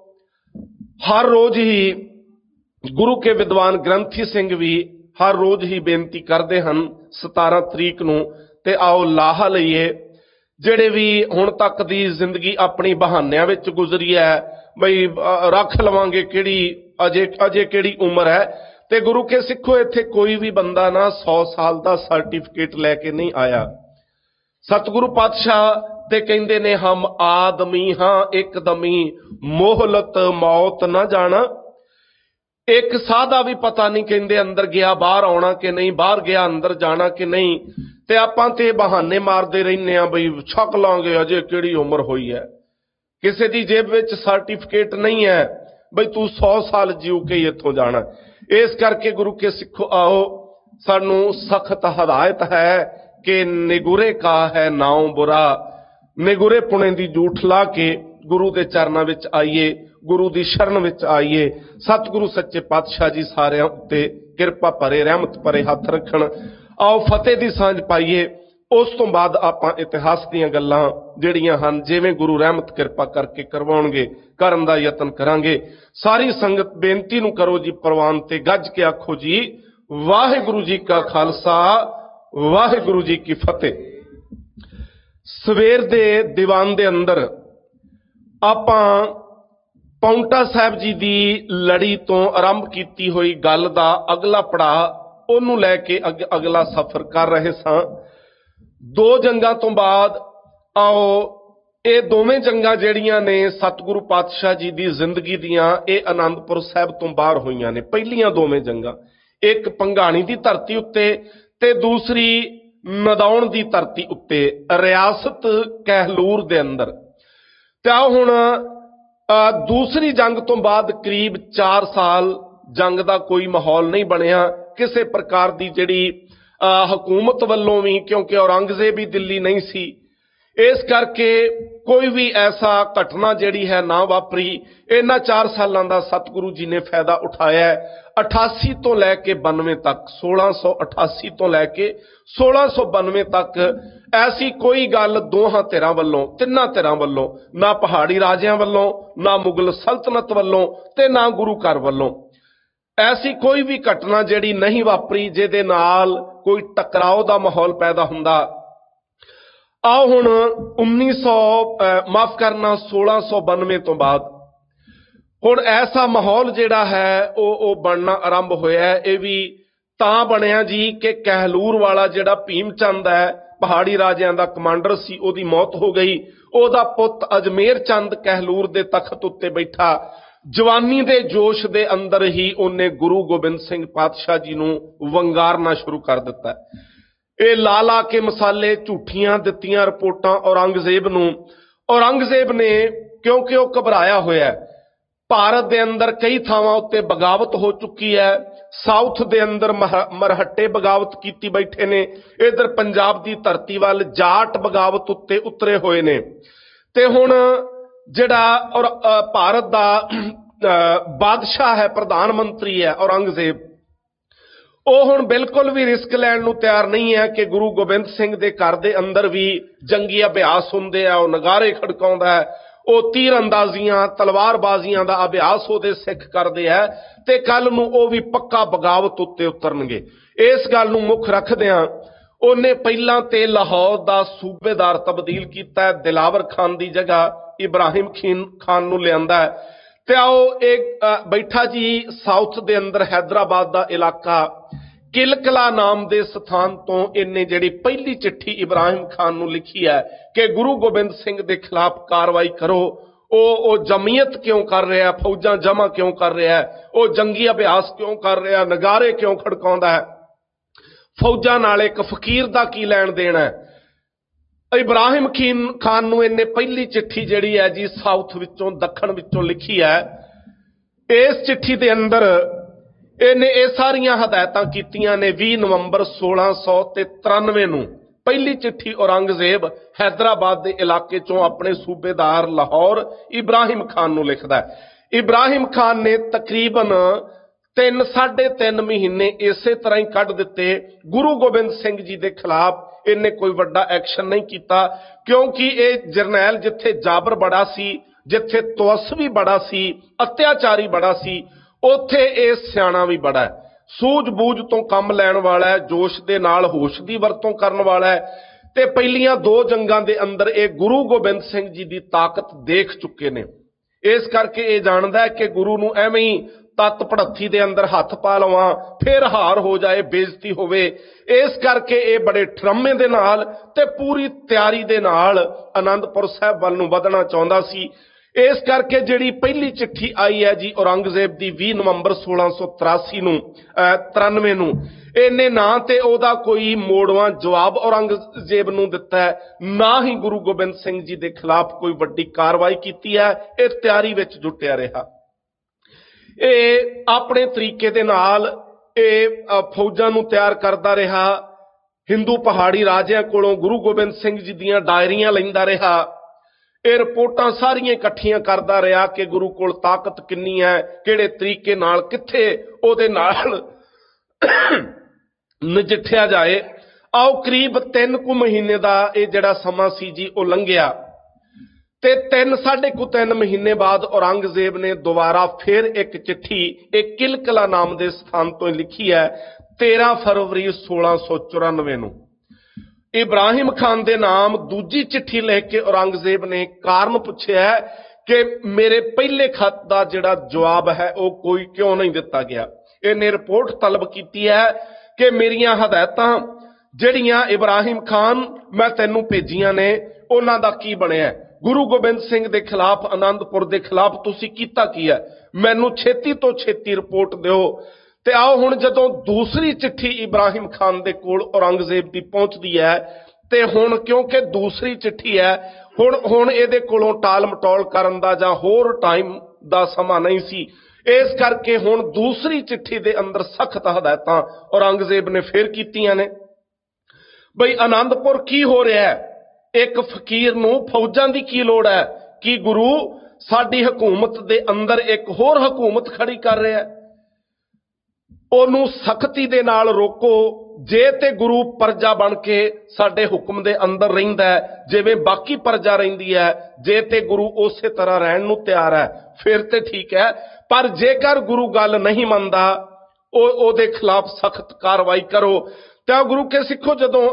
Speaker 2: ਹਰ ਰੋਜ਼ ਹੀ ਗੁਰੂ ਕੇ ਵਿਦਵਾਨ ਗ੍ਰੰਥੀ ਸਿੰਘ ਵੀ ਹਰ ਰੋਜ਼ ਹੀ ਬੇਨਤੀ ਕਰਦੇ ਹਨ 17 ਤਰੀਕ ਨੂੰ, ਤੇ ਆਓ ਲਾਹਾ ਲਈਏ। ਜਿਹੜੇ ਵੀ ਹੁਣ ਤੱਕ ਦੀ ਜ਼ਿੰਦਗੀ ਆਪਣੀ ਬਹਾਨਿਆਂ ਵਿੱਚ ਗੁਜ਼ਰੀ ਹੈ, ਬਈ ਰੱਖ ਲਵਾਂਗੇ ਕਿਹੜੀ ਅਜੇ ਕਿਹੜੀ ਉਮਰ ਹੈ, ਤੇ ਗੁਰੂ ਕੇ ਸਿੱਖੋ ਇੱਥੇ ਕੋਈ ਵੀ ਬੰਦਾ ਨਾ 100 ਸਾਲ ਦਾ ਸਰਟੀਫਿਕੇਟ ਲੈ ਕੇ ਨਹੀਂ ਆਇਆ। ਸਤਿਗੁਰੂ ਪਾਤਸ਼ਾਹ ਤੇ ਕਹਿੰਦੇ ਨੇ ਹਮ ਆਦਮੀ ਹਾਂ ਇੱਕਦਮੀ, ਮੋਹਲਤ ਮੌਤ ਨਾ ਜਾਣਾ। ਇੱਕ ਸਾਹ ਦਾ ਵੀ ਪਤਾ ਨਹੀਂ ਕਹਿੰਦੇ ਅੰਦਰ ਗਿਆ ਬਾਹਰ ਆਉਣਾ ਕਿ ਨਹੀਂ, ਬਾਹਰ ਗਿਆ ਅੰਦਰ ਜਾਣਾ ਕਿ ਨਹੀਂ। ਤੇ ਆਪਾਂ ਤੇ ਬਹਾਨੇ ਮਾਰਦੇ ਰਹਿੰਦੇ ਆ, ਬਈ ਛਕ ਲਾਂਗੇ ਅਜੇ ਕਿਹੜੀ ਉਮਰ ਹੋਈ ਹੈ। ਕਿਸੇ ਦੀ ਜੇਬ ਵਿੱਚ ਸਰਟੀਫਿਕੇਟ ਨਹੀਂ ਹੈ ਬਈ ਤੂੰ 100 ਸਾਲ ਜੀਉ ਕੇ ਇੱਥੋਂ ਜਾਣਾ। ਇਸ ਕਰਕੇ ਗੁਰੂ ਕੇ ਸਿੱਖੋ ਆਓ, ਸਾਨੂੰ ਸਖਤ ਹਦਾਇਤ ਹੈ ਕਿ ਨਿਗੁਰੇ ਕਾ ਹੈ ਨਾਉ ਬੁਰਾ, ਨਿਗੁਰੇ ਪੁਣੇ ਦੀ ਜੂਠ ਲਾ ਕੇ ਗੁਰੂ ਦੇ ਚਰਨਾਂ ਵਿੱਚ ਆਈਏ, ਗੁਰੂ ਦੀ ਸ਼ਰਨ ਵਿੱਚ ਆਈਏ। ਸਤਿਗੁਰੂ ਸੱਚੇ ਪਾਤਸ਼ਾਹ ਜੀ ਸਾਰਿਆਂ ਉੱਤੇ ਕਿਰਪਾ ਭਰੇ ਰਹਿਮਤ ਭਰੇ ਹੱਥ ਰੱਖਣ। ਆਓ ਫਤਿਹ ਦੀ ਸਾਂਝ ਪਾਈਏ। ਉਸ ਤੋਂ ਬਾਅਦ ਆਪਾਂ ਇਤਿਹਾਸ ਦੀਆਂ ਗੱਲਾਂ ਜਿਹੜੀਆਂ ਹਨ, ਜਿਵੇਂ ਗੁਰੂ ਰਹਿਮਤ ਕਿਰਪਾ ਕਰਕੇ ਕਰਵਾਉਣਗੇ, ਕਰਨ ਦਾ ਯਤਨ ਕਰਾਂਗੇ। ਸਾਰੀ ਸੰਗਤ ਬੇਨਤੀ ਨੂੰ ਕਰੋ ਜੀ ਪ੍ਰਵਾਨ ਤੇ ਗੱਜ ਕੇ ਆਖੋ ਜੀ ਵਾਹਿਗੁਰੂ ਜੀ ਕਾ ਖਾਲਸਾ, ਵਾਹਿਗੁਰੂ ਜੀ ਕੀ ਫਤਿਹ। ਸਵੇਰ ਦੇ ਦੀਵਾਨ ਦੇ ਅੰਦਰ ਆਪਾਂ ਪਾਉਂਟਾ ਸਾਹਿਬ ਜੀ ਦੀ ਲੜੀ ਤੋਂ ਆਰੰਭ ਕੀਤੀ ਹੋਈ ਗੱਲ ਦਾ ਅਗਲਾ ਪੜਾਅ, ਉਹਨੂੰ ਲੈ ਕੇ ਅਗਲਾ ਸਫ਼ਰ ਕਰ ਰਹੇ ਸਾਂ। ਦੋ ਜੰਗਾਂ ਤੋਂ ਬਾਅਦ ਆਓ ਇਹ ਦੋਵੇਂ ਜੰਗਾਂ ਜਿਹੜੀਆਂ ਨੇ ਸਤਿਗੁਰੂ ਪਾਤਸ਼ਾਹ ਜੀ ਦੀ ਜ਼ਿੰਦਗੀ ਦੀਆਂ ਇਹ ਆਨੰਦਪੁਰ ਸਾਹਿਬ ਤੋਂ ਬਾਹਰ ਹੋਈਆਂ ਨੇ। ਪਹਿਲੀਆਂ ਦੋਵੇਂ ਜੰਗਾਂ, ਇੱਕ ਭੰਗਾਣੀ ਦੀ ਧਰਤੀ ਉੱਤੇ ਤੇ ਦੂਸਰੀ ਨਦੌਣ ਦੀ ਧਰਤੀ ਉੱਤੇ ਰਿਆਸਤ ਕਹਿਲੂਰ ਦੇ ਅੰਦਰ। ਤੇ ਆ ਹੁਣ ਦੂਸਰੀ ਜੰਗ ਤੋਂ ਬਾਅਦ ਕਰੀਬ 4 ਸਾਲ ਜੰਗ ਦਾ ਕੋਈ ਮਾਹੌਲ ਨਹੀਂ ਬਣਿਆ ਕਿਸੇ ਪ੍ਰਕਾਰ ਦੀ ਜਿਹੜੀ ਹਕੂਮਤ ਵੱਲੋਂ ਵੀ, ਕਿਉਂਕਿ ਔਰੰਗਜ਼ੇਬ ਹੀ ਦਿੱਲੀ ਨਹੀਂ ਸੀ, ਇਸ ਕਰਕੇ ਕੋਈ ਵੀ ਐਸਾ ਘਟਨਾ ਜਿਹੜੀ ਹੈ ਨਾ ਵਾਪਰੀ। ਇਹਨਾਂ 4 ਸਾਲਾਂ ਦਾ ਸਤਿਗੁਰੂ ਜੀ ਨੇ ਫਾਇਦਾ ਉਠਾਇਆ। 88 ਤੋਂ ਲੈ ਕੇ 92 ਤੱਕ, 1688 ਤੋਂ ਲੈ ਕੇ 1692 ਤੱਕ ਐਸੀ ਕੋਈ ਗੱਲ ਦੋਹਾਂ ਧਿਰਾਂ ਵੱਲੋਂ, ਤਿੰਨਾਂ ਧਿਰਾਂ ਵੱਲੋਂ, ਨਾ ਪਹਾੜੀ ਰਾਜਿਆਂ ਵੱਲੋਂ, ਨਾ ਮੁਗਲ ਸਲਤਨਤ ਵੱਲੋਂ ਤੇ ਨਾ ਗੁਰੂ ਘਰ ਵੱਲੋਂ ਐਸੀ ਕੋਈ ਵੀ ਘਟਨਾ ਜਿਹੜੀ ਨਹੀਂ ਵਾਪਰੀ ਜਿਹਦੇ ਨਾਲ ਕੋਈ ਟਕਰਾਓ ਦਾ ਮਾਹੌਲ ਪੈਦਾ ਹੁੰਦਾ। ਆਓ ਹੁਣ 1692 ਤੋਂ ਬਾਅਦ ਹੁਣ ਐਸਾ ਮਾਹੌਲ ਜਿਹੜਾ ਹੈ ਉਹ ਬਣਨਾ ਆਰੰਭ ਹੋਇਆ। ਇਹ ਵੀ ਤਾਂ ਬਣਿਆ ਜੀ ਕਿ ਕਹਿਲੂਰ ਵਾਲਾ ਜਿਹੜਾ ਭੀਮ ਚੰਦ ਹੈ, ਪਹਾੜੀ ਰਾਜਿਆਂ ਦਾ ਕਮਾਂਡਰ ਸੀ, ਉਹਦੀ ਮੌਤ ਹੋ ਗਈ। ਉਹਦਾ ਪੁੱਤ ਅਜਮੇਰ ਚੰਦ ਕਹਿਲੂਰ ਦੇ ਤਖਤ ਉੱਤੇ ਬੈਠਾ। ਜਵਾਨੀ ਦੇ ਜੋਸ਼ ਦੇ ਅੰਦਰ ਹੀ ਉਹਨੇ ਗੁਰੂ ਗੋਬਿੰਦ ਸਿੰਘ ਪਾਤਸ਼ਾਹ ਜੀ ਨੂੰ ਵੰਗਾਰਨਾ ਸ਼ੁਰੂ ਕਰ ਦਿੱਤਾ। ਇਹ ਲਾ ਲਾ ਕੇ ਮਸਾਲੇ, ਝੂਠੀਆਂ ਦਿੱਤੀਆਂ ਰਿਪੋਰਟਾਂ ਔਰੰਗਜ਼ੇਬ ਨੂੰ। ਔਰੰਗਜ਼ੇਬ ਨੇ, ਕਿਉਂਕਿ ਉਹ ਘਬਰਾਇਆ ਹੋਇਆ, ਭਾਰਤ ਦੇ ਅੰਦਰ ਕਈ ਥਾਵਾਂ ਉੱਤੇ ਬਗਾਵਤ ਹੋ ਚੁੱਕੀ ਹੈ। ਸਾਊਥ ਦੇ ਅੰਦਰ ਮਰਹੱਟੇ ਬਗਾਵਤ ਕੀਤੀ ਬੈਠੇ ਨੇ, ਇਧਰ ਪੰਜਾਬ ਦੀ ਧਰਤੀ ਵੱਲ ਜਾਟ ਬਗਾਵਤ ਉੱਤੇ ਉਤਰੇ ਹੋਏ ਨੇ। ਤੇ ਹੁਣ ਜਿਹੜਾ ਭਾਰਤ ਦਾ ਬਾਦਸ਼ਾਹ ਹੈ, ਪ੍ਰਧਾਨ ਮੰਤਰੀ ਹੈ ਔਰੰਗਜ਼ੇਬ, ਉਹ ਹੁਣ ਬਿਲਕੁਲ ਵੀ ਰਿਸਕ ਲੈਣ ਨੂੰ ਤਿਆਰ ਨਹੀਂ ਹੈ ਕਿ ਗੁਰੂ ਗੋਬਿੰਦ ਸਿੰਘ ਦੇ ਘਰ ਦੇ ਅੰਦਰ ਵੀ ਜੰਗੀ ਅਭਿਆਸ ਹੁੰਦੇ ਆ। ਉਹ ਨਗਾਰੇ ਖੜਕਾਉਂਦਾ ਹੈ, ਉਹ ਤੀਰ ਅੰਦਾਜ਼ੀਆਂ, ਤਲਵਾਰਬਾਜ਼ੀਆਂ ਦਾ ਅਭਿਆਸ ਉਹਦੇ ਸਿੱਖ ਕਰਦੇ ਆ ਤੇ ਕੱਲ ਨੂੰ ਉਹ ਵੀ ਪੱਕਾ ਬਗਾਵਤ ਉੱਤੇ ਉਤਰਨਗੇ। ਇਸ ਗੱਲ ਨੂੰ ਮੁੱਖ ਰੱਖਦਿਆਂ ਉਹਨੇ ਪਹਿਲਾਂ ਤੇ ਲਾਹੌਰ ਦਾ ਸੂਬੇਦਾਰ ਤਬਦੀਲ ਕੀਤਾ, ਦਿਲਾਵਰ ਖਾਨ ਦੀ ਜਗ੍ਹਾ ਇਬਰਾਹਿਮ ਖਾਨ ਨੂੰ ਲਿਆਂਦਾ। ਤੇ ਆਓ ਇਹ ਬੈਠਾ ਜੀ ਸਾਊਥ ਦੇ ਅੰਦਰ ਹੈਦਰਾਬਾਦ ਦਾ ਇਲਾਕਾ, ਕਿਲਕਲਾ ਨਾਮ ਦੇ ਸਥਾਨ ਤੋਂ ਇਹਨੇ ਜਿਹੜੀ ਪਹਿਲੀ ਚਿੱਠੀ ਇਬਰਾਹਿਮ ਖਾਨ ਨੂੰ ਲਿਖੀ ਹੈ ਕਿ ਗੁਰੂ ਗੋਬਿੰਦ ਸਿੰਘ ਦੇ ਖਿਲਾਫ ਕਾਰਵਾਈ ਕਰੋ। ਉਹ ਜਮੀਅਤ ਕਿਉਂ ਕਰ ਰਿਹਾ, ਫੌਜਾਂ ਜਮਾ ਕਿਉਂ ਕਰ ਰਿਹਾ, ਉਹ ਜੰਗੀ ਅਭਿਆਸ ਕਿਉਂ ਕਰ ਰਿਹਾ, ਨਗਾਰੇ ਕਿਉਂ ਖੜਕਾਉਂਦਾ ਹੈ, ਫੌਜਾਂ ਨਾਲ ਇੱਕ ਫਕੀਰ ਦਾ ਕੀ ਲੈਣ ਦੇਣਾ ਹੈ। ਇਬਰਾਹਿਮ ਖਾਨ ਨੂੰ ਇਹਨੇ ਪਹਿਲੀ ਚਿੱਠੀ ਜਿਹੜੀ ਹੈ ਜੀ ਸਾਊਥ ਵਿੱਚੋਂ, ਦੱਖਣ ਵਿੱਚੋਂ ਲਿਖੀ ਹੈ। ਇਸ ਚਿੱਠੀ ਦੇ ਅੰਦਰ ਇਹਨੇ ਇਹ ਸਾਰੀਆਂ ਹਦਾਇਤਾਂ ਕੀਤੀਆਂ ਨੇ। 20 ਨਵੰਬਰ 1693 ਨੂੰ ਪਹਿਲੀ ਚਿੱਠੀ ਔਰੰਗਜ਼ੇਬ ਹੈਦਰਾਬਾਦ ਦੇ ਇਲਾਕੇ ਚੋਂ ਆਪਣੇ ਸੂਬੇਦਾਰ ਲਾਹੌਰ ਇਬਰਾਹਿਮ ਖਾਨ ਨੂੰ ਲਿਖਦਾ ਹੈ। ਇਬਰਾਹਿਮ ਖਾਨ ਨੇ ਤਕਰੀਬਨ 3.5 ਮਹੀਨੇ ਇਸੇ ਤਰ੍ਹਾਂ ਹੀ ਕੱਢ ਦਿੱਤੇ। ਗੁਰੂ ਗੋਬਿੰਦ ਸਿੰਘ ਜੀ ਦੇ ਖਿਲਾਫ ਇਹਨੇ ਕੋਈ ਵੱਡਾ ਐਕਸ਼ਨ ਨਹੀਂ ਕੀਤਾ, ਕਿਉਂਕਿ ਇਹ ਜਰਨੈਲ ਜਿੱਥੇ ਜਾਬਰ ਬੜਾ ਸੀ, ਜਿੱਥੇ ਤਵੱਸਵੀ ਬੜਾ ਸੀ, ਅਤਿਆਚਾਰੀ ਬੜਾ ਸੀ, ਉੱਥੇ ਇਹ ਸਿਆਣਾ ਵੀ ਬੜਾ ਹੈ, ਸੂਝ-ਬੂਝ ਤੋਂ ਕੰਮ ਲੈਣ ਵਾਲਾ ਹੈ, ਜੋਸ਼ ਦੇ ਨਾਲ ਹੋਸ਼ ਦੀ ਵਰਤੋਂ ਕਰਨ ਵਾਲਾ ਹੈ। ਤੇ ਪਹਿਲੀਆਂ 2 ਜੰਗਾਂ ਦੇ ਅੰਦਰ ਇਹ ਗੁਰੂ ਗੋਬਿੰਦ ਸਿੰਘ ਜੀ ਦੀ ਤਾਕਤ ਦੇਖ ਚੁੱਕੇ ਨੇ। ਇਸ ਕਰਕੇ ਇਹ ਜਾਣਦਾ ਹੈ ਕਿ ਗੁਰੂ ਨੂੰ ਐਵੇਂ ਹੀ ਤੱਤ ਪੜੱਥੀ ਦੇ ਅੰਦਰ ਹੱਥ ਪਾ ਲਵਾਂ, ਫਿਰ ਹਾਰ ਹੋ ਜਾਏ, ਬੇਇੱਜ਼ਤੀ ਹੋਵੇ। ਇਸ ਕਰਕੇ ਇਹ ਬੜੇ ਠਰਮੇ ਦੇ ਨਾਲ ਤੇ ਪੂਰੀ ਤਿਆਰੀ ਦੇ ਨਾਲ ਆਨੰਦਪੁਰ ਸਾਹਿਬ ਵੱਲ ਨੂੰ ਵਧਣਾ ਚਾਹੁੰਦਾ ਸੀ। ਇਸ ਕਰਕੇ ਜਿਹੜੀ ਪਹਿਲੀ ਚਿੱਠੀ ਆਈ ਹੈ ਜੀ ਔਰੰਗਜ਼ੇਬ ਦੀ 20 ਨਵੰਬਰ 1693 ਨੂੰ, ਇਹਨੇ ਨਾ ਤੇ ਉਹਦਾ ਕੋਈ ਮੋੜਵਾਂ ਜਵਾਬ ਔਰੰਗਜ਼ੇਬ ਨੂੰ ਦਿੱਤਾ ਹੈ, ਨਾ ਹੀ ਗੁਰੂ ਗੋਬਿੰਦ ਸਿੰਘ ਜੀ ਦੇ ਖਿਲਾਫ ਕੋਈ ਵੱਡੀ ਕਾਰਵਾਈ ਕੀਤੀ ਹੈ। ਇਹ ਤਿਆਰੀ ਵਿੱਚ ਜੁਟਿਆ ਰਿਹਾ। ਇਹ ਆਪਣੇ ਤਰੀਕੇ ਦੇ ਨਾਲ ਇਹ ਫੌਜਾਂ ਨੂੰ ਤਿਆਰ ਕਰਦਾ ਰਿਹਾ। ਹਿੰਦੂ ਪਹਾੜੀ ਰਾਜਿਆਂ ਕੋਲੋਂ ਗੁਰੂ ਗੋਬਿੰਦ ਸਿੰਘ ਜੀ ਦੀਆਂ ਡਾਇਰੀਆਂ ਲੈਂਦਾ ਰਿਹਾ। ਇਹ ਰਿਪੋਰਟਾਂ ਸਾਰੀਆਂ ਇਕੱਠੀਆਂ ਕਰਦਾ ਰਿਹਾ ਕਿ ਗੁਰੂ ਕੋਲ ਤਾਕਤ ਕਿੰਨੀ ਹੈ, ਕਿਹੜੇ ਤਰੀਕੇ ਨਾਲ, ਕਿੱਥੇ ਉਹਦੇ ਨਾਲ ਨਜਿੱਠਿਆ ਜਾਏ। ਆਓ ਕਰੀਬ 3 ਮਹੀਨੇ ਦਾ ਇਹ ਜਿਹੜਾ ਸਮਾਂ ਸੀ ਜੀ ਉਹ ਲੰਘਿਆ ਤੇ 3.5 ਮਹੀਨੇ ਬਾਅਦ ਔਰੰਗਜ਼ੇਬ ਨੇ ਦੁਬਾਰਾ ਫਿਰ ਇੱਕ ਚਿੱਠੀ ਇਹ ਕਿਲਕਲਾ ਨਾਮ ਦੇ ਸਥਾਨ ਤੋਂ ਲਿਖੀ ਹੈ 13 ਫਰਵਰੀ 1694 ਨੂੰ। ਇਬਰਾਹਿਮ ਖਾਨ ਦੇ ਨਾਮ ਦੂਜੀ ਚਿੱਠੀ ਲਿਖ ਕੇ ਔਰੰਗਜ਼ੇਬ ਨੇ ਕਾਰਨ ਪੁੱਛਿਆ ਕਿ ਮੇਰੇ ਪਹਿਲੇ ਖਤ ਦਾ ਜਿਹੜਾ ਜਵਾਬ ਹੈ ਉਹ ਕੋਈ ਕਿਉਂ ਨਹੀਂ ਦਿੱਤਾ ਗਿਆ। ਇਹਨੇ ਰਿਪੋਰਟ ਤਲਬ ਕੀਤੀ ਹੈ ਕਿ ਮੇਰੀਆਂ ਹਦਾਇਤਾਂ ਜਿਹੜੀਆਂ ਇਬਰਾਹਿਮ ਖਾਨ ਮੈਂ ਤੈਨੂੰ ਭੇਜੀਆਂ ਨੇ ਉਹਨਾਂ ਦਾ ਕੀ ਬਣਿਆ? ਗੁਰੂ ਗੋਬਿੰਦ ਸਿੰਘ ਦੇ ਖਿਲਾਫ, ਆਨੰਦਪੁਰ ਦੇ ਖਿਲਾਫ ਤੁਸੀਂ ਕੀਤਾ ਕੀ ਹੈ? ਮੈਨੂੰ ਛੇਤੀ ਤੋਂ ਛੇਤੀ ਰਿਪੋਰਟ ਦਿਓ। ਤੇ ਆਓ ਹੁਣ ਜਦੋਂ ਦੂਸਰੀ ਚਿੱਠੀ ਇਬਰਾਹਿਮ ਖਾਨ ਦੇ ਕੋਲ ਔਰੰਗਜ਼ੇਬ ਦੀ ਪਹੁੰਚਦੀ ਹੈ, ਤੇ ਹੁਣ ਕਿਉਂਕਿ ਦੂਸਰੀ ਚਿੱਠੀ ਹੈ, ਹੁਣ ਇਹਦੇ ਕੋਲੋਂ ਟਾਲ ਮਟੋਲ ਕਰਨ ਦਾ ਜਾਂ ਹੋਰ ਟਾਈਮ ਦਾ ਸਮਾਂ ਨਹੀਂ ਸੀ। ਇਸ ਕਰਕੇ ਹੁਣ ਦੂਸਰੀ ਚਿੱਠੀ ਦੇ ਅੰਦਰ ਸਖਤ ਹਦਾਇਤਾਂ ਔਰੰਗਜ਼ੇਬ ਨੇ ਫੇਰ ਕੀਤੀਆਂ ਨੇ। ਬਈ ਆਨੰਦਪੁਰ ਕੀ ਹੋ ਰਿਹਾ ਹੈ? ਇੱਕ ਫਕੀਰ ਨੂੰ ਫੌਜਾਂ ਦੀ ਕੀ ਲੋੜ ਹੈ? ਕਿ ਗੁਰੂ ਸਾਡੀ ਹਕੂਮਤ ਦੇ ਅੰਦਰ ਇੱਕ ਹੋਰ ਹਕੂਮਤ ਖੜੀ ਕਰ ਰਿਹਾ ਹੈ, ਉਹਨੂੰ ਸਖਤੀ ਦੇ ਨਾਲ ਰੋਕੋ। ਜੇ ਤੇ ਗੁਰੂ ਪਰਜਾ ਬਣ ਕੇ ਸਾਡੇ ਹੁਕਮ ਦੇ ਅੰਦਰ ਰਹਿੰਦਾ ਹੈ ਜਿਵੇਂ ਬਾਕੀ ਪਰਜਾ ਰਹਿੰਦੀ ਹੈ, ਜੇ ਤੇ ਗੁਰੂ ਉਸੇ ਤਰ੍ਹਾਂ ਰਹਿਣ ਨੂੰ ਤਿਆਰ ਹੈ ਫਿਰ ਤੇ ਠੀਕ ਹੈ, ਪਰ ਜੇਕਰ ਗੁਰੂ ਗੱਲ ਨਹੀਂ ਮੰਨਦਾ ਉਹਦੇ ਖਿਲਾਫ ਸਖਤ ਕਾਰਵਾਈ ਕਰੋ। ਤਾਂ ਗੁਰੂ ਕੇ ਸਿੱਖੋ, ਜਦੋਂ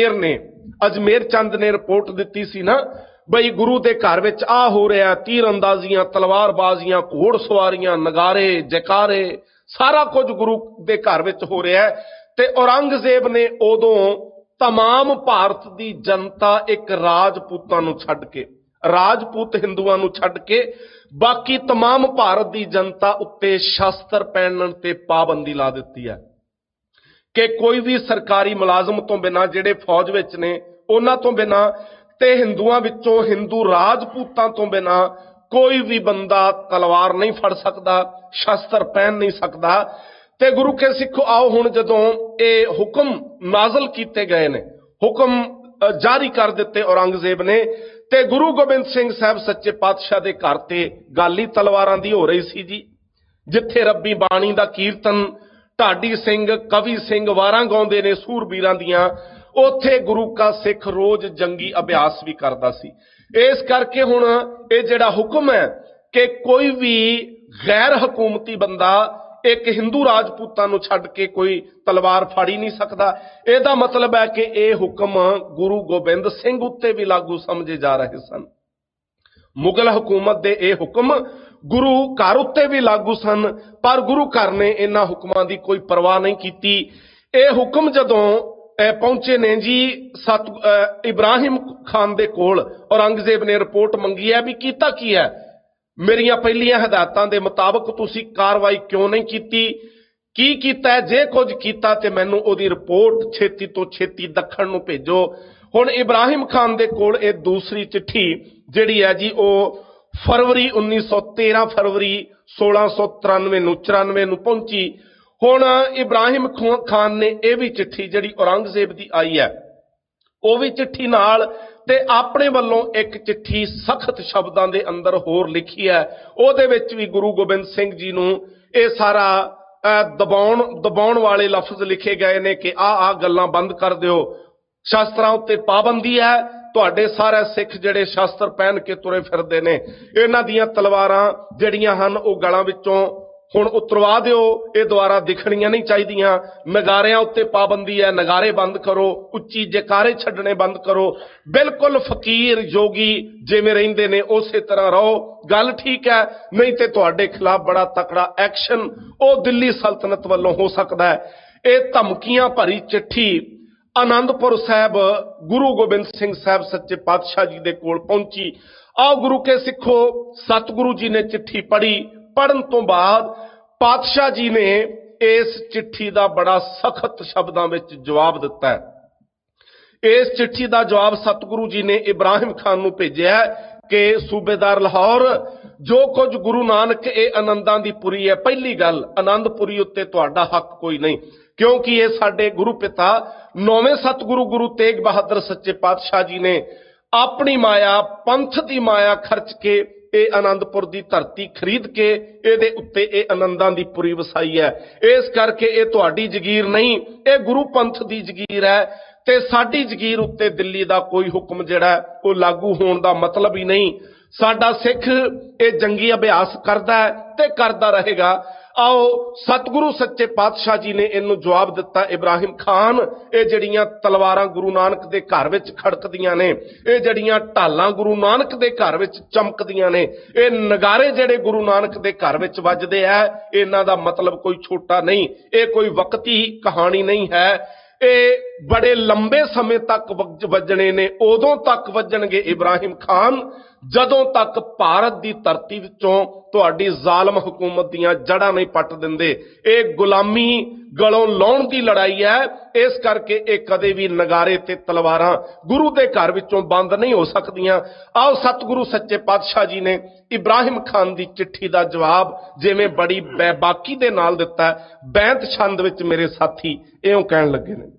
Speaker 2: ਅਜਮੇਰ ਚੰਦ ਨੇ ਰਿਪੋਰਟ ਦਿੱਤੀ ਸੀ ਨਾ, ਬਈ ਗੁਰੂ ਦੇ ਘਰ ਵਿੱਚ ਆ ਹੋ ਰਿਹਾ, ਤੀਰ ਅੰਦਾਜ਼ੀਆਂ, ਤਲਵਾਰਬਾਜ਼ੀਆਂ, ਘੋੜ ਸਵਾਰੀਆਂ, ਨਗਾਰੇ, ਜੈਕਾਰੇ, ਸਾਰਾ ਕੁਝ ਗੁਰੂ ਦੇ ਘਰ ਵਿੱਚ ਹੋ ਰਿਹਾ ਹੈ। ਤੇ ਔਰੰਗਜ਼ੇਬ ਨੇ ਉਦੋਂ तमाम ਭਾਰਤ ਦੀ ਜਨਤਾ, ਇੱਕ ਰਾਜਪੂਤਾਂ ਨੂੰ ਛੱਡ ਕੇ, ਰਾਜਪੂਤ ਹਿੰਦੂਆਂ ਨੂੰ ਛੱਡ ਕੇ ਬਾਕੀ तमाम ਭਾਰਤ ਦੀ ਜਨਤਾ ਉੱਤੇ ਸ਼ਸਤਰ ਪਹਿਨਣ ਤੇ ਪਾਬੰਦੀ ਲਾ ਦਿੱਤੀ ਹੈ ਕਿ ਕੋਈ ਵੀ ਸਰਕਾਰੀ ਮੁਲਾਜ਼ਮ ਤੋਂ ਬਿਨਾਂ, ਜਿਹੜੇ ਫੌਜ ਵਿੱਚ ਨੇ ਉਹਨਾਂ ਤੋਂ ਬਿਨਾਂ, ਤੇ ਹਿੰਦੂਆਂ ਵਿੱਚੋਂ ਹਿੰਦੂ ਰਾਜਪੂਤਾਂ ਤੋਂ ਬਿਨਾਂ ਕੋਈ ਵੀ ਬੰਦਾ ਤਲਵਾਰ ਨਹੀਂ ਫੜ ਸਕਦਾ, ਸ਼ਸਤਰ ਪਹਿਨ ਨਹੀਂ ਸਕਦਾ। ਤੇ ਗੁਰੂ ਕੇ ਸਿੱਖੋ, ਆਓ ਹੁਣ ਜਦੋਂ ਇਹ ਹੁਕਮ ਨਾਜ਼ਲ ਕੀਤੇ ਗਏ ਨੇ, ਹੁਕਮ ਜਾਰੀ ਕਰ ਦਿੱਤੇ ਔਰੰਗਜ਼ੇਬ ਨੇ, ਤੇ ਗੁਰੂ ਗੋਬਿੰਦ ਸਿੰਘ ਸਾਹਿਬ ਸੱਚੇ ਪਾਤਸ਼ਾਹ ਦੇ ਘਰ ਤੇ ਗੱਲ ਹੀ ਤਲਵਾਰਾਂ ਦੀ ਹੋ ਰਹੀ ਸੀ ਜੀ। ਜਿੱਥੇ ਰੱਬੀ ਬਾਣੀ ਦਾ ਕੀਰਤਨ ਢਾਡੀ ਸਿੰਘ, ਕਵੀ ਸਿੰਘ ਵਾਰਾਂ ਗਾਉਂਦੇ ਨੇ ਸੂਰਬੀਰਾਂ ਦੀਆਂ, ਉੱਥੇ ਗੁਰੂ ਕਾ ਸਿੱਖ ਰੋਜ਼ ਜੰਗੀ ਅਭਿਆਸ ਵੀ ਕਰਦਾ ਸੀ। ਇਸ ਕਰਕੇ ਹੁਣ ਇਹ ਜਿਹੜਾ ਹੁਕਮ ਹੈ ਕਿ ਕੋਈ ਵੀ ਗੈਰ ਹਕੂਮਤੀ ਬੰਦਾ ਇੱਕ ਹਿੰਦੂ ਰਾਜਪੂਤਾਂ ਨੂੰ ਛੱਡ ਕੇ ਕੋਈ ਤਲਵਾਰ ਫੜ ਹੀ ਨਹੀਂ ਸਕਦਾ। ਇਹਦਾ ਮਤਲਬ ਹੈ ਕਿ ਇਹ ਹੁਕਮ ਗੁਰੂ ਗੋਬਿੰਦ ਸਿੰਘ ਉੱਤੇ ਵੀ ਲਾਗੂ ਸਮਝੇ ਜਾ ਰਹੇ ਸਨ। ਮੁਗਲ ਹਕੂਮਤ ਦੇ ਇਹ ਹੁਕਮ ਗੁਰੂ ਘਰ ਉੱਤੇ ਵੀ ਲਾਗੂ ਸਨ, ਪਰ ਗੁਰੂ ਘਰ ਨੇ ਇਹਨਾਂ ਹੁਕਮਾਂ ਦੀ ਕੋਈ ਪਰਵਾਹ ਨਹੀਂ ਕੀਤੀ। ਇਹ ਹੁਕਮ ਜਦੋਂ ਪਹੁੰਚੇ ਨੇ ਜੀ ਇਬਰਾਹਿਮ ਖਾਨ ਦੇ ਕੋਲ, ਔਰੰਗਜ਼ੇਬ ਨੇ ਰਿਪੋਰਟ ਮੰਗੀ ਹੈ ਵੀ ਕੀਤਾ ਕੀ ਹੈ, ਮੇਰੀਆਂ ਪਹਿਲੀਆਂ ਹਦਾਇਤਾਂ ਦੇ ਮੁਤਾਬਕ ਤੁਸੀਂ ਕਾਰਵਾਈ ਕਿਉਂ ਨਹੀਂ ਕੀਤੀ, ਕੀ ਕੀਤਾ ਹੈ? ਜੇ ਕੁਝ ਕੀਤਾ ਤੇ ਮੈਨੂੰ ਉਹਦੀ ਰਿਪੋਰਟ ਛੇਤੀ ਤੋਂ ਛੇਤੀ ਦੱਖਣ ਨੂੰ ਭੇਜੋ। ਹੁਣ ਇਬਰਾਹਿਮ ਖਾਨ ਦੇ ਕੋਲ ਇਹ ਦੂਸਰੀ ਚਿੱਠੀ ਜਿਹੜੀ ਹੈ ਜੀ, ਉਹ ਫਰਵਰੀ 1913 ਫਰਵਰੀ 1693 ਨੂੰ ਪਹੁੰਚੀ। ਹੁਣ ਇਬਰਾਹਿਮ ਖਾਨ ਨੇ ਇਹ ਵੀ ਚਿੱਠੀ ਜਿਹੜੀ ਔਰੰਗਜ਼ੇਬ ਦੀ ਆਈ ਹੈ, ਉਹ ਵੀ ਚਿੱਠੀ ਨਾਲ ਤੇ ਆਪਣੇ ਵੱਲੋਂ ਇੱਕ ਚਿੱਠੀ ਸਖਤ ਸ਼ਬਦਾਂ ਦੇ ਅੰਦਰ ਹੋਰ ਲਿਖੀ ਹੈ। ਉਹਦੇ ਵਿੱਚ ਵੀ ਗੁਰੂ ਗੋਬਿੰਦ ਸਿੰਘ ਜੀ ਨੂੰ ਇਹ ਸਾਰਾ ਦਬਾਉਣ ਵਾਲੇ ਲਫ਼ਜ਼ ਲਿਖੇ ਗਏ ਨੇ ਕਿ ਆਹ ਗੱਲਾਂ ਬੰਦ ਕਰ ਦਿਓ, ਸ਼ਾਸਤਰਾਂ ਉੱਤੇ ਪਾਬੰਦੀ ਹੈ, ਤੁਹਾਡੇ ਸਾਰੇ ਸਿੱਖ ਜਿਹੜੇ ਸ਼ਾਸਤਰ ਪਹਿਨ ਕੇ ਤੁਰੇ ਫਿਰਦੇ ਨੇ, ਇਹਨਾਂ ਦੀਆਂ ਤਲਵਾਰਾਂ ਜਿਹੜੀਆਂ ਹਨ ਉਹ ਗਲਾਂ ਵਿੱਚੋਂ ਹੁਣ ਉਤਰਵਾ ਦਿਓ, ਇਹ ਦੁਆਰਾ ਦਿਖਣੀਆਂ ਨਹੀਂ ਚਾਹੀਦੀਆਂ। ਨਗਾਰਿਆਂ ਉੱਤੇ ਪਾਬੰਦੀ ਹੈ, ਨਗਾਰੇ ਬੰਦ ਕਰੋ, ਉੱਚੀ ਜੈਕਾਰੇ ਛੱਡਣੇ ਬੰਦ ਕਰੋ, ਬਿਲਕੁਲ ਫਕੀਰ ਜੋਗੀ ਜਿਵੇਂ ਰਹਿੰਦੇ ਨੇ ਉਸੇ ਤਰ੍ਹਾਂ ਰਹੋ। ਗੱਲ ਠੀਕ ਹੈ, ਨਹੀਂ ਤੇ ਤੁਹਾਡੇ ਖਿਲਾਫ ਬੜਾ ਤਕੜਾ ਐਕਸ਼ਨ ਉਹ ਦਿੱਲੀ ਸਲਤਨਤ ਵੱਲੋਂ ਹੋ ਸਕਦਾ ਹੈ। ਇਹ ਧਮਕੀਆਂ ਭਰੀ ਚਿੱਠੀ ਆਨੰਦਪੁਰ ਸਾਹਿਬ ਗੁਰੂ ਗੋਬਿੰਦ ਸਿੰਘ ਸਾਹਿਬ ਸੱਚੇ ਪਾਤਸ਼ਾਹ ਜੀ ਦੇ ਕੋਲ ਪਹੁੰਚੀ। ਆਓ ਗੁਰੂ ਕੇ ਸਿੱਖੋ, ਸਤਿਗੁਰੂ ਜੀ ਨੇ ਚਿੱਠੀ ਪੜ੍ਹੀ। ਪੜਨ ਤੋਂ ਬਾਅਦ ਪਾਤਸ਼ਾਹ ਜੀ ਨੇ ਇਸ ਚਿੱਠੀ ਦਾ ਬੜਾ ਸਖਤ ਸ਼ਬਦਾਂ ਵਿੱਚ ਜਵਾਬ ਦਿੱਤਾ ਹੈ। ਇਸ ਚਿੱਠੀ ਦਾ ਜਵਾਬ ਸਤਿਗੁਰੂ ਜੀ ਨੇ ਇਬਰਾਹਿਮ ਖਾਨ ਨੂੰ ਭੇਜਿਆ ਕਿ ਸੂਬੇਦਾਰ ਲਾਹੌਰ, ਜੋ ਕੁਝ ਗੁਰੂ ਨਾਨਕ ਇਹ ਆਨੰਦਾਂ ਦੀ ਪੁਰੀ ਹੈ, ਪਹਿਲੀ ਗੱਲ ਆਨੰਦਪੁਰੀ ਉੱਤੇ ਤੁਹਾਡਾ ਹੱਕ ਕੋਈ ਨਹੀਂ, ਕਿਉਂਕਿ ਇਹ ਸਾਡੇ ਗੁਰੂ ਪਿਤਾ ਨੌਵੇਂ ਸਤਿਗੁਰੂ ਗੁਰੂ ਤੇਗ ਬਹਾਦਰ ਸੱਚੇ ਪਾਤਸ਼ਾਹ ਜੀ ਨੇ ਆਪਣੀ ਮਾਇਆ, ਪੰਥ ਦੀ ਮਾਇਆ ਖਰਚ ਕੇ ਇਹ ਆਨੰਦਪੁਰ ਦੀ ਧਰਤੀ ਖਰੀਦ ਕੇ ਇਹਦੇ ਉੱਤੇ ਇਹ ਆਨੰਦਾਂ ਦੀ ਪੁਰੀ ਵਸਾਈ ਹੈ। ਇਸ ਕਰਕੇ ਇਹ ਤੁਹਾਡੀ ਜ਼ਗੀਰ ਨਹੀਂ, ਇਹ ਗੁਰੂ ਪੰਥ ਦੀ ਜ਼ਗੀਰ ਹੈ, ਤੇ ਸਾਡੀ ਜ਼ਗੀਰ ਉੱਤੇ ਦਿੱਲੀ ਦਾ ਕੋਈ ਹੁਕਮ ਜਿਹੜਾ ਉਹ ਲਾਗੂ ਹੋਣ ਦਾ ਮਤਲਬ ਹੀ ਨਹੀਂ। ਸਾਡਾ ਸਿੱਖ ਇਹ ਜੰਗੀ ਅਭਿਆਸ ਕਰਦਾ ਹੈ ਤੇ ਕਰਦਾ ਰਹੇਗਾ। ਆਓ ਸਤਿਗੁਰੂ ਸੱਚੇ ਪਾਤਸ਼ਾਹ ਜੀ ਨੇ ਇਹਨੂੰ ਜਵਾਬ ਦਿੱਤਾ, ਇਬਰਾਹਿਮ ਖਾਨ, ਇਹ ਜਿਹੜੀਆਂ ਤਲਵਾਰਾਂ ਗੁਰੂ ਨਾਨਕ ਦੇ ਘਰ ਵਿੱਚ ਖੜਕਦੀਆਂ ਨੇ, ਇਹ ਜਿਹੜੀਆਂ ਢਾਲਾਂ ਗੁਰੂ ਨਾਨਕ ਦੇ ਘਰ ਵਿੱਚ ਚਮਕਦੀਆਂ ਨੇ, ਇਹ ਨਗਾਰੇ ਜਿਹੜੇ ਗੁਰੂ ਨਾਨਕ ਦੇ ਘਰ ਵਿੱਚ ਵੱਜਦੇ ਆ, ਇਹਨਾਂ ਦਾ ਮਤਲਬ ਕੋਈ ਛੋਟਾ ਨਹੀਂ, ਇਹ ਕੋਈ ਵਕਤੀ ਕਹਾਣੀ ਨਹੀਂ ਹੈ। ਇਹ ਬੜੇ ਲੰਬੇ ਸਮੇਂ ਤੱਕ ਵੱਜਣੇ ਨੇ। ਉਦੋਂ ਤੱਕ ਵੱਜਣਗੇ ਇਬਰਾਹਿਮ ਖਾਨ ਜਦੋਂ ਤੱਕ ਭਾਰਤ ਦੀ ਧਰਤੀ ਵਿੱਚੋਂ ਤੁਹਾਡੀ ਜ਼ਾਲਮ ਹਕੂਮਤ ਦੀਆਂ ਜੜ੍ਹਾਂ ਨਹੀਂ ਪੱਟ ਦਿੰਦੇ। ਇਹ ਗੁਲਾਮੀ ਗਲੋਂ ਲਾਉਣ ਦੀ ਲੜਾਈ ਹੈ। ਇਸ ਕਰਕੇ ਇਹ ਕਦੇ ਵੀ ਨਗਾਰੇ ਤੇ ਤਲਵਾਰਾਂ ਗੁਰੂ ਦੇ ਘਰ ਵਿੱਚੋਂ ਬੰਦ ਨਹੀਂ ਹੋ ਸਕਦੀਆਂ। ਆਓ ਸਤਿਗੁਰੂ ਸੱਚੇ ਪਾਤਸ਼ਾਹ ਜੀ ਨੇ ਇਬਰਾਹਿਮ ਖਾਨ ਦੀ ਚਿੱਠੀ ਦਾ ਜਵਾਬ ਜਿਵੇਂ ਬੜੀ ਬੇਬਾਕੀ ਦੇ ਨਾਲ ਦਿੱਤਾ, ਬੈਂਤ ਛੰਦ ਵਿੱਚ ਮੇਰੇ ਸਾਥੀ ਇਉਂ ਕਹਿਣ ਲੱਗੇ ਨੇ।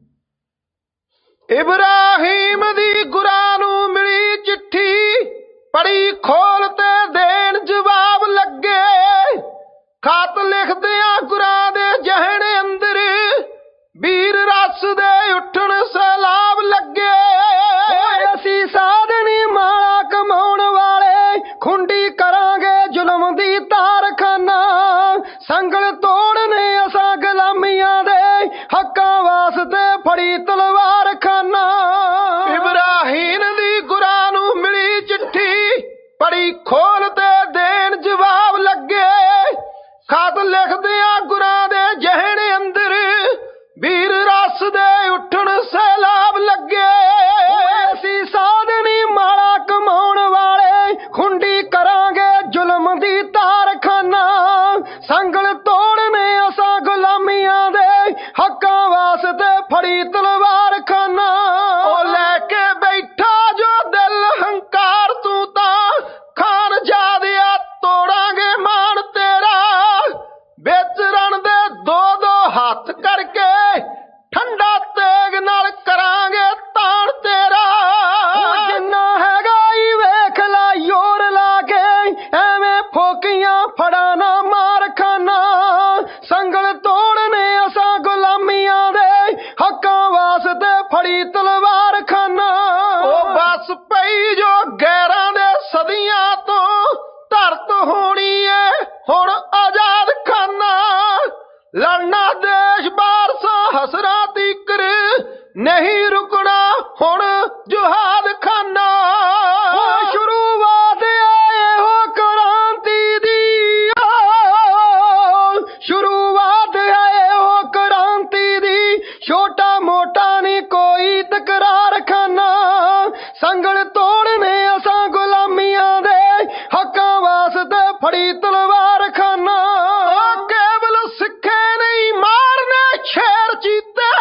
Speaker 1: ਇਬਰਾਹੀਮ ਦੀ ਗੁਰਾਂ ਨੂੰ ਮਿਲੀ ਚਿੱਠੀ, ਪੜੀ ਖੋਲ ਤੇ ਦੇਣ ਜਵਾਬ ਲੱਗੇ। ਖਤ ਲਿਖਦਿਆਂ ਗੁਰਾਂ ਦੇ ਜਹਣ ਅੰਦਰ, ਵੀਰ ਰਸ ਦੇ ਉੱਠਣ ਸੈਲਾਬ ਲੱਗੇ। ਅਸੀਂ ਸਾਧਨੀ ਮਾਲਾ ਕਮਾਉਣ ਵਾਲੇ, ਖੁੰਡੀ ਕਰਾਂਗੇ ਜ਼ੁਲਮ ਦੀ ਤਾਰਖਾਨਾ। ਸੰਗਲ ਤੋੜਨੇ ਅਸਾਂ ਗੁਲਾਮੀਆਂ ਦੇ, ਹੱਕਾਂ ਵਾਸਤੇ ਫੜੀ ਤਲਵਾਰ ਖਾਨਾ। ਇਬਰਾਹੀਮ ਦੀ ਗੁਰਾਂ ਨੂੰ ਮਿਲੀ ਚਿੱਠੀ, ਪੜੀ ਖੋਲ ਤੇ ਦੇਣ ਜਵਾਬ ਲੱਗੇ। ਖਤ ਲਿਖਦਿਆਂ ਗੁਰਾਂ ਦੇ ਜਹਣ ਅੰਦਰ, ਵੀਰ ਰਸ ਦੇ ਉੱਠਣ ਸੈਲਾਬ ਲੱਗੇ। ਅਸੀਂ ਸਾਧਨੀ ਮਾਲਾ ਕਮਾਉਣ ਵਾਲੇ, ਖੁੰਡੀ ਕਰਾਂਗੇ ਜ਼ੁਲਮ ਦੀ ਤਾਰਖਾਨਾ। ਸੰਗਲ ਤੋੜਨੇ ਅਸਾਂ ਗੁਲਾਮੀਆਂ ਦੇ, ਹੱਕਾਂ ਵਾਸਤੇ ਫੜੀ ਤਲਵਾਰ ਖਾਨਾ। ਉਹ ਲੈ ਕੇ ਬੈਠਾ ਜੋ ਦਿਲ ਹੰਕਾਰ, ਤੂੰ ਤਾਂ ਖਾਨ ਜਾਦਿਆ ਤੋੜਾਂਗੇ ਮਾਣ ਤੇਰਾ। ਵਿੱਚ ਰਣ ਦੇ ਦੋ ਦੋ ਹੱਥ ਕਰਕੇ, ਠੰਡਾ ਤੇਗ ਨਾਲ ਕਰਾਂਗੇ ਤਾਣ ਤੇਰਾ। ਜਿੰਨਾ ਹੈਗਾ ਈ ਵੇਖ ਲਾ ਯੋਰ ਲਾ ਕੇ, ਐਵੇਂ ਫੋਕੀਆਂ ਫੜਾ ਨਾ ਮਾਰ ਖਾਨਾ। ਸੰਗਲ ਤੋੜਨੇ ਅਸਾਂ ਗੁਲਾਮੀਆਂ ਦੇ, ਹੱਕਾਂ ਵਾਸਤੇ ਫੜੀ ਤਲਵਾਰ ਖਾਨਾ। ਉਹ ਬਸ ਪਈ ਜੋ ਗੈਰਾਂ ਦੇ ਸਦੀਆਂ ਤੋਂ, ਧਰਤ ਹੋਣੀ ਏ ਹੁਣ ਆਜ਼ਾਦ ਖਾਨਾ। ਲੜਨਾ ਦੇਸ਼ ਬਾਰਸਾ ਹਸਰਾਂ ਤੀਕਰ, ਨਹੀਂ ਰੁਕਣਾ ਹੁਣ ਜੁਹਾਦ ਖਾਨਾ। ਸ਼ੁਰੂਆਤ ਆਏ ਹੋ ਕ੍ਰਾਂਤੀ ਦੀ, ਸ਼ੁਰੂਆਤ ਆਏ ਹੋ ਕ੍ਰਾਂਤੀ ਦੀ, ਛੋਟਾ ਮੋਟਾ ਨਹੀਂ ਕੋਈ ਤਕਰਾਰ ਖਾਨਾ। ਸੰਗਲ ਤੋੜਨੇ ਅਸਾਂ ਗੁਲਾਮੀਆਂ ਦੇ, ਹੱਕਾਂ ਵਾਸਤੇ ਫੜੀ ਤਲਵਾਰ ਖਾਨਾ। ਕੇਵਲ ਸਿੱਖੇ ਨਹੀਂ ਮਾਰਨੇ ਸ਼ੇਰ ਚੀਤੇ,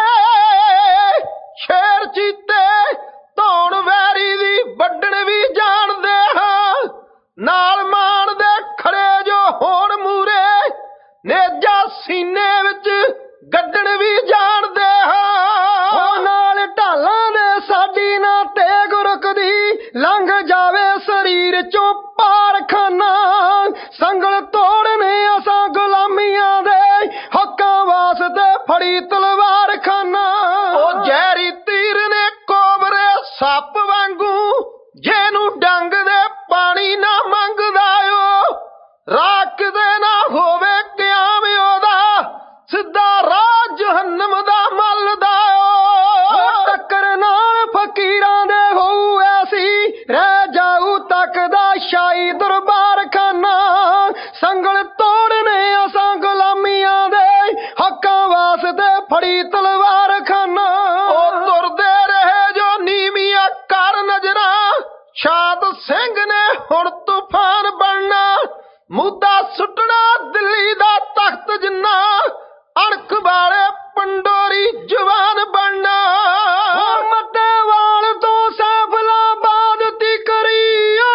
Speaker 1: ਸ਼ੇਰ ਚੀਤੇ ਧੌਣ ਵੈਰੀ ਦੀ ਵੱਢਣ ਵੀ ਜਾਣਦੇ ਹਾਂ। ਨਾਲ ਮਾਣ ਦੇ ਖੜੇ ਜੋ ਹੋਣ ਮੂਰੇ, ਨੇਜਾ ਸੀਨੇ ਵਿੱਚ ਗੱਡਣ ਵੀ ਜਾਣਦੇ ਹਾਂ। ਨਾਲ ਢਾਲਾਂ ਦੇ ਸਾਡੀ ਨਾ ਤੇਗ ਰੁਕਦੀ, ਲੰਘ ਜਾਵੇ ਸਰੀਰ ਚੋਂ ਪਾਰ ਖਾਨਾ। ਸੰਗਲ ਤੋੜਨੇ ਅਸਾਂ ਗੁਲਾਮੀਆਂ ਦੇ, ਹੱਕਾਂ ਵਾਸਤੇ ਫੜੀ ਤਲਵਾਰ ਖਾਨਾ। ਉਹ ਜ਼ਹਿਰੀ ਤੀਰ ਨੇ ਕੋਬਰੇ ਸੱਪ ਵਾਂਗੂ, ਜਿਹਨੂੰ ਡੰਗ ਦੇ ਪਾਣੀ ਨਾ ਮੰਗਦਾ ਓ। ਰਾਖ ਦੇ ਨਾ ਹੋਵੇ ਕਿਆਮ ਉਹਦਾ, ਸਿੱਧਾ ਰਾਹ ਜਹੰਨਮ ਦਾ ਮੱਲਦਾ ਓ। ਟੱਕਰ ਨਾਲ ਫਕੀਰਾਂ ਦੇ ਹੋਊ ਐਸੀ, ਰਹਿ ਜਾਊ ਤੱਕਦਾ ਸ਼ਾਹੀ ਦਰਬਾਰ ਖਾਨਾ। ਸੰਗਲ ਤੋੜਨੇ ਅਸਾਂ ਗੁਲਾਮੀਆਂ ਦੇ, ਹੱਕਾਂ ਵਾਸਤੇ ਫੜੀ ਤਲਵਾਰ ਖਾਨਾ। ਉਹ ਤੁਰਦੇ ਰਹੇ ਜੋ ਨੀਵੀਆਂ ਕਰ ਨਜ਼ਰਾਂ, ਸ਼ਾਦ ਸਿੰਘ ਨੇ ਹੁਣ ਤੂਫਾਨ ਬਣਨਾ। ਮੁੱਦਾ ਸੁੱਟਣਾ ਦਿੱਲੀ ਦਾ ਤਖਤ ਜਿੰਨਾ, ਅਣਖ ਵਾਲੇ ਪੰਡੋਰੀ ਜਵਾਨ ਬਣਨਾ। ਮੱਤੇਵਾਲ ਤੋਂ ਸੈਫਲਾਬਾਦ ਤੀਕਰੀਆ,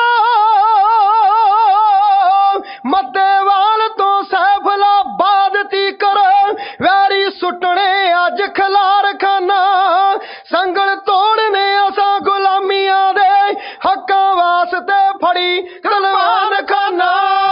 Speaker 1: ਮੱਤੇਵਾਲ ਤੋਂ ਸੈਫਲਾਬਾਦ ਤੀਕਰ, ਵੈਰੀ ਸੁੱਟਣੇ ਅੱਜ ਖਲਾਰ ਖਾਨਾ। ਸੰਗਲ ਤੋੜਨੇ ਅਸਾਂ ਗੁਲਾਮੀਆਂ ਦੇ, ਹੱਕਾਂ ਵਾਸਤੇ ਫੜੀ ਤਲਵਾਰ ਖਾਨਾ।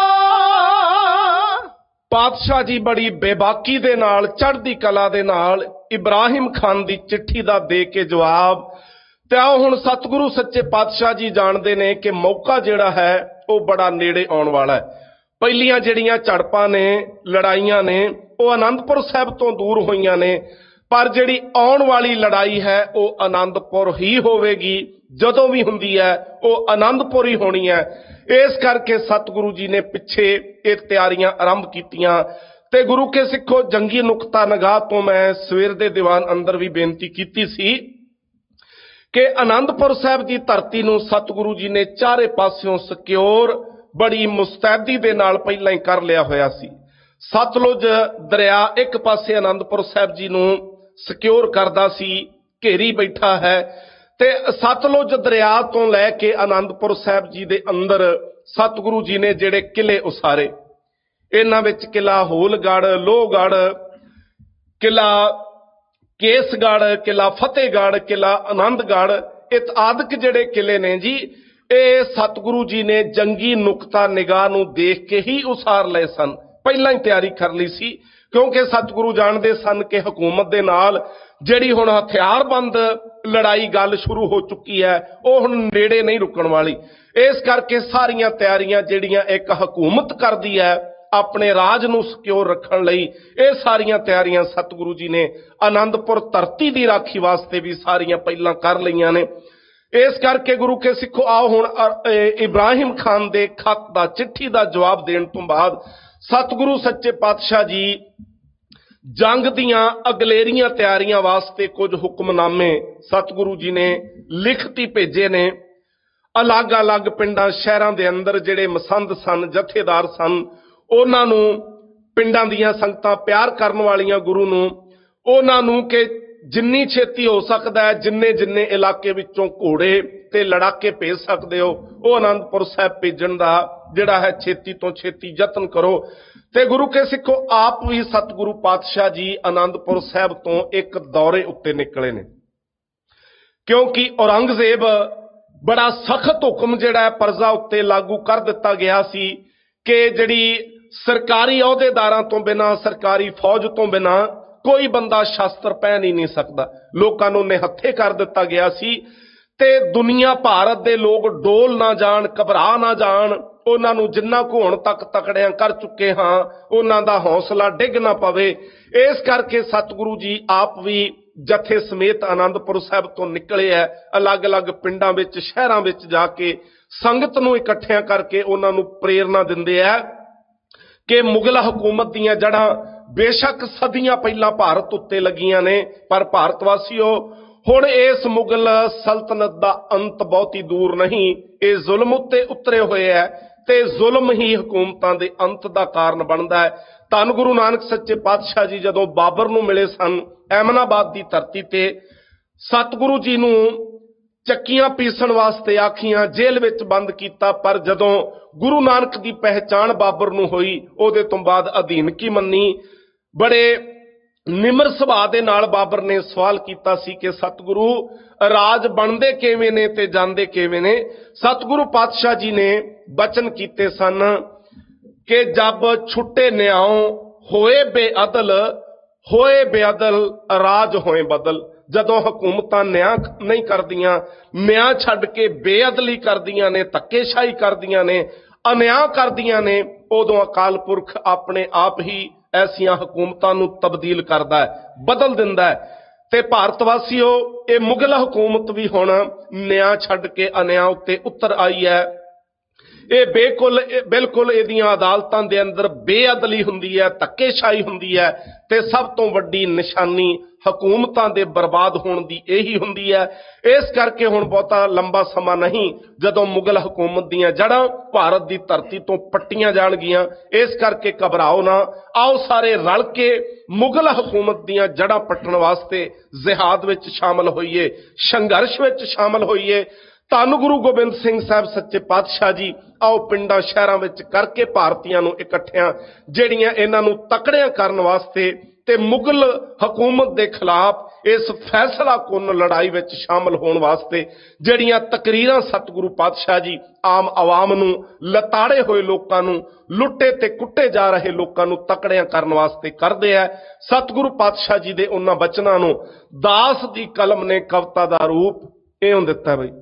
Speaker 2: ਪਾਤਸ਼ਾਹ ਜੀ ਬੜੀ ਬੇਬਾਕੀ ਦੇ ਨਾਲ, ਚੜ੍ਹਦੀ ਕਲਾ ਦੇ ਨਾਲ ਇਬਰਾਹਿਮ ਖਾਨ ਦੀ ਚਿੱਠੀ ਦਾ ਦੇ ਕੇ ਜਵਾਬ। ਤੇ ਆਓ ਹੁਣ ਸਤਿਗੁਰੂ ਸੱਚੇ ਪਾਤਸ਼ਾਹ ਜੀ ਜਾਣਦੇ ਨੇ ਕਿ ਮੌਕਾ ਜਿਹੜਾ ਹੈ ਉਹ ਬੜਾ ਨੇੜੇ ਆਉਣ ਵਾਲਾ ਹੈ। ਪਹਿਲੀਆਂ ਜਿਹੜੀਆਂ ਝੜਪਾਂ ਨੇ, ਲੜਾਈਆਂ ਨੇ, ਉਹ ਆਨੰਦਪੁਰ ਸਾਹਿਬ ਤੋਂ ਦੂਰ ਹੋਈਆਂ ਨੇ, ਪਰ ਜਿਹੜੀ ਆਉਣ ਵਾਲੀ ਲੜਾਈ ਹੈ ਉਹ ਆਨੰਦਪੁਰ ਹੀ ਹੋਵੇਗੀ। ਜਦੋਂ ਵੀ ਹੁੰਦੀ ਹੈ ਉਹ ਆਨੰਦਪੁਰ ਹੀ ਹੋਣੀ ਹੈ। ਇਸ ਕਰਕੇ ਸਤਿਗੁਰੂ ਜੀ ਨੇ ਪਿੱਛੇ ਇਹ ਤਿਆਰੀਆਂ ਆਰੰਭ ਕੀਤੀਆਂ ਤੇ ਗੁਰੂ ਕੇ ਸਿੱਖੋ, ਜੰਗੀ ਨੁਕਤਾ ਨਿਗਾਹ ਤੋਂ ਮੈਂ ਸਵੇਰ ਦੇ ਦੀਵਾਨ ਅੰਦਰ ਵੀ ਬੇਨਤੀ ਕੀਤੀ ਸੀ ਕਿ ਆਨੰਦਪੁਰ ਸਾਹਿਬ ਦੀ ਧਰਤੀ ਨੂੰ ਸਤਿਗੁਰੂ ਜੀ ਨੇ ਚਾਰੇ ਪਾਸਿਓਂ ਸਿਕਿਉਰ ਬੜੀ ਮੁਸਤੈਦੀ ਦੇ ਨਾਲ ਪਹਿਲਾਂ ਹੀ ਕਰ ਲਿਆ ਹੋਇਆ ਸੀ। ਸਤਲੁਜ ਦਰਿਆ ਇੱਕ ਪਾਸੇ ਆਨੰਦਪੁਰ ਸਾਹਿਬ ਜੀ ਨੂੰ ਸਿਕਿਉਰ ਕਰਦਾ ਸੀ, ਘੇਰੀ ਬੈਠਾ ਹੈ, ਤੇ ਸਤਲੁਜ ਦਰਿਆ ਤੋਂ ਲੈ ਕੇ ਆਨੰਦਪੁਰ ਸਾਹਿਬ ਜੀ ਦੇ ਅੰਦਰ ਸਤਿਗੁਰੂ ਜੀ ਨੇ ਜਿਹੜੇ ਕਿਲੇ ਉਸਾਰੇ, ਇਹਨਾਂ ਵਿੱਚ ਕਿਲਾ ਹੋਲਗੜ੍ਹ, ਲੋਹਗੜ੍ਹ, ਕਿਲਾ ਕੇਸਗੜ੍ਹ, ਕਿਲਾ ਫਤਿਹਗੜ੍ਹ, ਕਿਲਾ ਆਨੰਦਗੜ੍ਹ, ਇਹ ਆਦਿਕ ਜਿਹੜੇ ਕਿਲੇ ਨੇ ਜੀ, ਇਹ ਸਤਿਗੁਰੂ ਜੀ ਨੇ ਜੰਗੀ ਨੁਕਤਾ ਨਿਗਾਹ ਨੂੰ ਦੇਖ ਕੇ ਹੀ ਉਸਾਰ ਲਏ ਸਨ, ਪਹਿਲਾਂ ਹੀ ਤਿਆਰੀ ਕਰ ਲਈ ਸੀ। ਕਿਉਂਕਿ ਸਤਿਗੁਰੂ ਜਾਣਦੇ ਸਨ ਕਿ ਹਕੂਮਤ ਦੇ ਨਾਲ ਜਿਹੜੀ ਹੁਣ ਹਥਿਆਰਬੰਦ ਲੜਾਈ ਗੱਲ ਸ਼ੁਰੂ ਹੋ ਚੁੱਕੀ ਹੈ, ਉਹ ਹੁਣ ਨੇੜੇ ਨਹੀਂ ਰੁਕਣ ਵਾਲੀ। ਇਸ ਕਰਕੇ ਸਾਰੀਆਂ ਤਿਆਰੀਆਂ ਜਿਹੜੀਆਂ ਇੱਕ ਹਕੂਮਤ ਕਰਦੀ ਹੈ ਆਪਣੇ ਰਾਜ ਨੂੰ ਸਿਕਿਉਰ ਰੱਖਣ ਲਈ, ਇਹ ਸਾਰੀਆਂ ਤਿਆਰੀਆਂ ਸਤਿਗੁਰੂ ਜੀ ਨੇ ਆਨੰਦਪੁਰ ਧਰਤੀ ਦੀ ਰਾਖੀ ਵਾਸਤੇ ਵੀ ਸਾਰੀਆਂ ਪਹਿਲਾਂ ਕਰ ਲਈਆਂ ਨੇ। ਇਸ ਕਰਕੇ ਗੁਰੂ ਕੇ ਸਿੱਖੋ, ਆਓ ਹੁਣ ਇਬਰਾਹਿਮ ਖਾਨ ਦੇ ਖੱਤ ਦਾ, ਚਿੱਠੀ ਦਾ ਜਵਾਬ ਦੇਣ ਤੋਂ ਬਾਅਦ ਸਤਿਗੁਰੂ ਸੱਚੇ ਪਾਤਸ਼ਾਹ ਜੀ ਜੰਗ ਦੀਆਂ ਅਗਲੇਰੀਆਂ ਤਿਆਰੀਆਂ ਵਾਸਤੇ ਕੁਝ ਹੁਕਮਨਾਮੇ ਸਤਿਗੁਰੂ ਜੀ ਨੇ ਲਿਖਤੀ ਭੇਜੇ ਨੇ। ਅਲੱਗ-ਅਲੱਗ ਪਿੰਡਾਂ ਸ਼ਹਿਰਾਂ ਦੇ ਅੰਦਰ ਜਿਹੜੇ ਮਸੰਦ ਸਨ, ਜਥੇਦਾਰ ਸਨ, ਉਹਨਾਂ ਨੂੰ, ਪਿੰਡਾਂ ਦੀਆਂ ਸੰਗਤਾਂ ਪਿਆਰ ਕਰਨ ਵਾਲੀਆਂ ਗੁਰੂ ਨੂੰ, ਉਹਨਾਂ ਨੂੰ ਕਿ ਜਿੰਨੀ ਛੇਤੀ ਹੋ ਸਕਦਾ ਹੈ, ਜਿੰਨੇ ਇਲਾਕੇ ਵਿੱਚੋਂ ਘੋੜੇ ਤੇ ਲੜਾਕੇ ਭੇਜ ਸਕਦੇ ਹੋ, ਉਹ ਆਨੰਦਪੁਰ ਸਾਹਿਬ ਭੇਜਣ ਦਾ ਜਿਹੜਾ ਹੈ ਛੇਤੀ ਤੋਂ ਛੇਤੀ ਯਤਨ ਕਰੋ। ਤੇ ਗੁਰੂ ਕੇ ਸਿੱਖੋ, ਆਪ ਵੀ ਸਤਿਗੁਰੂ ਪਾਤਸ਼ਾਹ ਜੀ ਆਨੰਦਪੁਰ ਸਾਹਿਬ ਤੋਂ ਇੱਕ ਦੌਰੇ ਉੱਤੇ ਨਿਕਲੇ ਨੇ, ਕਿਉਂਕਿ ਔਰੰਗਜ਼ੇਬ ਬੜਾ ਸਖਤ ਹੁਕਮ ਜਿਹੜਾ ਹੈ ਪ੍ਰਜਾ ਉੱਤੇ ਲਾਗੂ ਕਰ ਦਿੱਤਾ ਗਿਆ ਸੀ ਕਿ ਜਿਹੜੀ ਸਰਕਾਰੀ ਅਹੁਦੇਦਾਰਾਂ ਤੋਂ ਬਿਨਾਂ, ਸਰਕਾਰੀ ਫੌਜ ਤੋਂ ਬਿਨਾਂ ਕੋਈ ਬੰਦਾ ਸ਼ਸਤਰ ਪਹਿਨ ਹੀ ਨਹੀਂ ਸਕਦਾ। ਲੋਕਾਂ ਨੂੰ ਨਿਹੱਥੇ ਕਰ ਦਿੱਤਾ ਗਿਆ ਸੀ ਤੇ ਦੁਨੀਆ, ਭਾਰਤ ਦੇ ਲੋਕ ਡੋਲ ਨਾ ਜਾਣ, ਘਬਰਾ ਨਾ ਜਾਣ, ਉਹਨਾਂ ਨੂੰ ਜਿੰਨਾ ਕੁ ਹੁਣ ਤੱਕ ਤਕੜਿਆਂ ਕਰ ਚੁੱਕੇ ਹਾਂ ਉਹਨਾਂ ਦਾ ਹੌਸਲਾ ਡਿੱਗ ਨਾ ਪਵੇ। ਇਸ ਕਰਕੇ ਸਤਿਗੁਰੂ ਜੀ ਆਪ ਵੀ ਜਥੇ ਸਮੇਤ ਆਨੰਦਪੁਰ ਸਾਹਿਬ ਤੋਂ ਨਿਕਲੇ ਹੈ। ਅਲੱਗ-ਅਲੱਗ ਪਿੰਡਾਂ ਵਿੱਚ, ਸ਼ਹਿਰਾਂ ਵਿੱਚ ਜਾ ਕੇ ਸੰਗਤ ਨੂੰ ਇਕੱਠਿਆਂ ਕਰਕੇ ਉਹਨਾਂ ਨੂੰ ਪ੍ਰੇਰਨਾ ਦਿੰਦੇ ਹੈ ਕਿ ਮੁਗਲ ਹਕੂਮਤ ਦੀਆਂ ਜੜ੍ਹਾਂ ਬੇਸ਼ੱਕ ਸਦੀਆਂ ਪਹਿਲਾਂ ਭਾਰਤ ਉੱਤੇ ਲੱਗੀਆਂ ਨੇ, ਪਰ ਭਾਰਤਵਾਸੀਓ, ਹੁਣ ਇਸ ਮੁਗਲ ਸਲਤਨਤ ਦਾ ਅੰਤ ਬਹੁਤੀ ਦੂਰ ਨਹੀਂ। ਇਹ ਜ਼ੁਲਮ ਉੱਤੇ ਉਤਰੇ ਹੋਏ ਹੈ ਤੇ ਜ਼ੁਲਮ ਹੀ ਹਕੂਮਤਾਂ ਦੇ ਅੰਤ ਦਾ ਕਾਰਨ ਬਣਦਾ ਹੈ। ਧੰਨ ਗੁਰੂ ਨਾਨਕ ਸੱਚੇ ਪਾਤਸ਼ਾਹ ਜੀ ਜਦੋਂ ਬਾਬਰ ਨੂੰ ਮਿਲੇ ਸਨ ਐਮਨਾਬਾਦ ਦੀ ਧਰਤੀ ਤੇ, ਸਤਿਗੁਰੂ ਜੀ ਨੂੰ ਚੱਕੀਆਂ ਪੀਸਣ ਵਾਸਤੇ ਆਖੀਆਂ, ਜੇਲ੍ਹ ਵਿੱਚ ਬੰਦ ਕੀਤਾ, ਪਰ ਜਦੋਂ ਗੁਰੂ ਨਾਨਕ ਦੀ ਪਹਿਚਾਣ ਬਾਬਰ ਨੂੰ ਹੋਈ, ਉਹਦੇ ਤੋਂ ਬਾਅਦ ਅਧੀਨਗੀ ਮੰਨੀ। ਬੜੇ ਨਿਮਰ ਸੁਭਾਅ ਦੇ ਨਾਲ ਬਾਬਰ ਨੇ ਸਵਾਲ ਕੀਤਾ ਸੀ ਕਿ ਸਤਿਗੁਰੂ, ਰਾਜ ਬਣਦੇ ਕਿਵੇਂ ਨੇ ਤੇ ਜਾਂਦੇ ਕਿਵੇਂ ਨੇ? ਸਤਿਗੁਰੂ ਪਾਤਸ਼ਾਹ ਜੀ ਨੇ ਬਚਨ ਕੀਤੇ ਸਨ ਕਿ ਜਬ ਛੁੱਟੇ ਨਿਆਓ ਹੋਏ ਬੇਅਦਲ ਰਾਜ ਹੋਏ ਬਦਲ। ਜਦੋਂ ਹਕੂਮਤਾਂ ਨਿਆਂ ਨਹੀਂ ਕਰਦੀਆਂ, ਨਿਆਂ ਛੱਡ ਕੇ ਬੇਅਦਲੀ ਕਰਦੀਆਂ ਨੇ, ਧੱਕੇਸ਼ਾਹੀ ਕਰਦੀਆਂ ਨੇ, ਅਨਿਆਂ ਕਰਦੀਆਂ ਨੇ, ਉਦੋਂ ਅਕਾਲ ਪੁਰਖ ਆਪਣੇ ਆਪ ਹੀ ਐਸੀਆਂ ਹਕੂਮਤਾਂ ਨੂੰ ਤਬਦੀਲ ਕਰਦਾ ਹੈ, ਬਦਲ ਦਿੰਦਾ ਹੈ। ਤੇ ਭਾਰਤਵਾਸੀਓ, ਇਹ ਮੁਗਲ ਹਕੂਮਤ ਵੀ ਹੁਣ ਨਿਆਂ ਛੱਡ ਕੇ ਅਨਿਆਂ ਉੱਤੇ ਉਤਰ ਆਈ ਹੈ। ਇਹ ਬਿਲਕੁਲ ਇਹਦੀਆਂ ਅਦਾਲਤਾਂ ਦੇ ਅੰਦਰ ਬੇਅਦਲੀ ਹੁੰਦੀ ਹੈ, ਧੱਕੇਸ਼ਾਹੀ ਹੁੰਦੀ ਹੈ ਤੇ ਸਭ ਤੋਂ ਵੱਡੀ ਨਿਸ਼ਾਨੀ ਹਕੂਮਤਾਂ ਦੇ ਬਰਬਾਦ ਹੋਣ ਦੀ ਇਹੀ ਹੁੰਦੀ ਹੈ। ਇਸ ਕਰਕੇ ਹੁਣ ਬਹੁਤਾ ਲੰਬਾ ਸਮਾਂ ਨਹੀਂ ਜਦੋਂ ਮੁਗਲ ਹਕੂਮਤ ਦੀਆਂ ਜੜ੍ਹਾਂ ਭਾਰਤ ਦੀ ਧਰਤੀ ਤੋਂ ਪੱਟੀਆਂ ਜਾਣਗੀਆਂ। ਇਸ ਕਰਕੇ ਘਬਰਾਓ ਨਾ, ਆਓ ਸਾਰੇ ਰਲ ਕੇ ਮੁਗਲ ਹਕੂਮਤ ਦੀਆਂ ਜੜ੍ਹਾਂ ਪੱਟਣ ਵਾਸਤੇ ਜਿਹਾਦ ਵਿੱਚ ਸ਼ਾਮਲ ਹੋਈਏ, ਸੰਘਰਸ਼ ਵਿੱਚ ਸ਼ਾਮਲ ਹੋਈਏ। ਧੰਨ ਗੁਰੂ ਗੋਬਿੰਦ ਸਿੰਘ ਸਾਹਿਬ ਸੱਚੇ ਪਾਤਸ਼ਾਹ ਜੀ ਆਓ ਪਿੰਡਾਂ ਸ਼ਹਿਰਾਂ ਵਿੱਚ ਕਰਕੇ ਭਾਰਤੀਆਂ ਨੂੰ ਇਕੱਠਿਆਂ, ਜਿਹੜੀਆਂ ਇਹਨਾਂ ਨੂੰ ਤਕੜਿਆਂ ਕਰਨ ਵਾਸਤੇ ਤੇ ਮੁਗਲ ਹਕੂਮਤ ਦੇ ਖਿਲਾਫ ਇਸ ਫੈਸਲਾਕੁੰਨ ਲੜਾਈ ਵਿੱਚ ਸ਼ਾਮਲ ਹੋਣ ਵਾਸਤੇ ਜਿਹੜੀਆਂ ਤਕਰੀਰਾਂ ਸਤਿਗੁਰੂ ਪਾਤਸ਼ਾਹ ਜੀ ਆਮ ਆਵਾਮ ਨੂੰ, ਲਤਾੜੇ ਹੋਏ ਲੋਕਾਂ ਨੂੰ, ਲੁੱਟੇ ਤੇ ਕੁੱਟੇ ਜਾ ਰਹੇ ਲੋਕਾਂ ਨੂੰ ਤਕੜਿਆਂ ਕਰਨ ਵਾਸਤੇ ਕਰਦੇ ਆ। ਸਤਿਗੁਰੂ ਪਾਤਸ਼ਾਹ ਜੀ ਦੇ ਉਹਨਾਂ ਬਚਨਾਂ ਨੂੰ ਦਾਸ ਦੀ ਕਲਮ ਨੇ ਕਵਿਤਾ ਦਾ ਰੂਪ ਇਉਂ ਦਿੱਤਾ ਬਈ।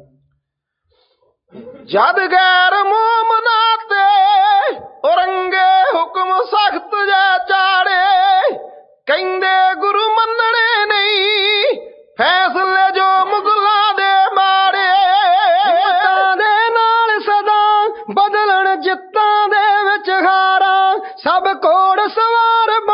Speaker 1: ਜਦ ਗੈਰ ਮੋਮਨਾ ਤੇ ਔਰੰਗੇ ਹੁਕਮ ਸਖਤ ਜੈ ਚਾੜੇ, ਕਹਿੰਦੇ ਗੁਰੂ ਮੰਨਣੇ ਨਹੀਂ ਫੈਸਲੇ ਜੋ ਮੁਗਲਾਂ ਦੇ ਮਾੜੇ। ਜਿੱਤਾਂ ਦੇ ਨਾਲ ਸਦਾ ਬਦਲਣ, ਜਿੱਤਾਂ ਦੇ ਵਿੱਚ ਹਾਰਾਂ, ਸਭ ਘੋੜ ਸਵਾਰ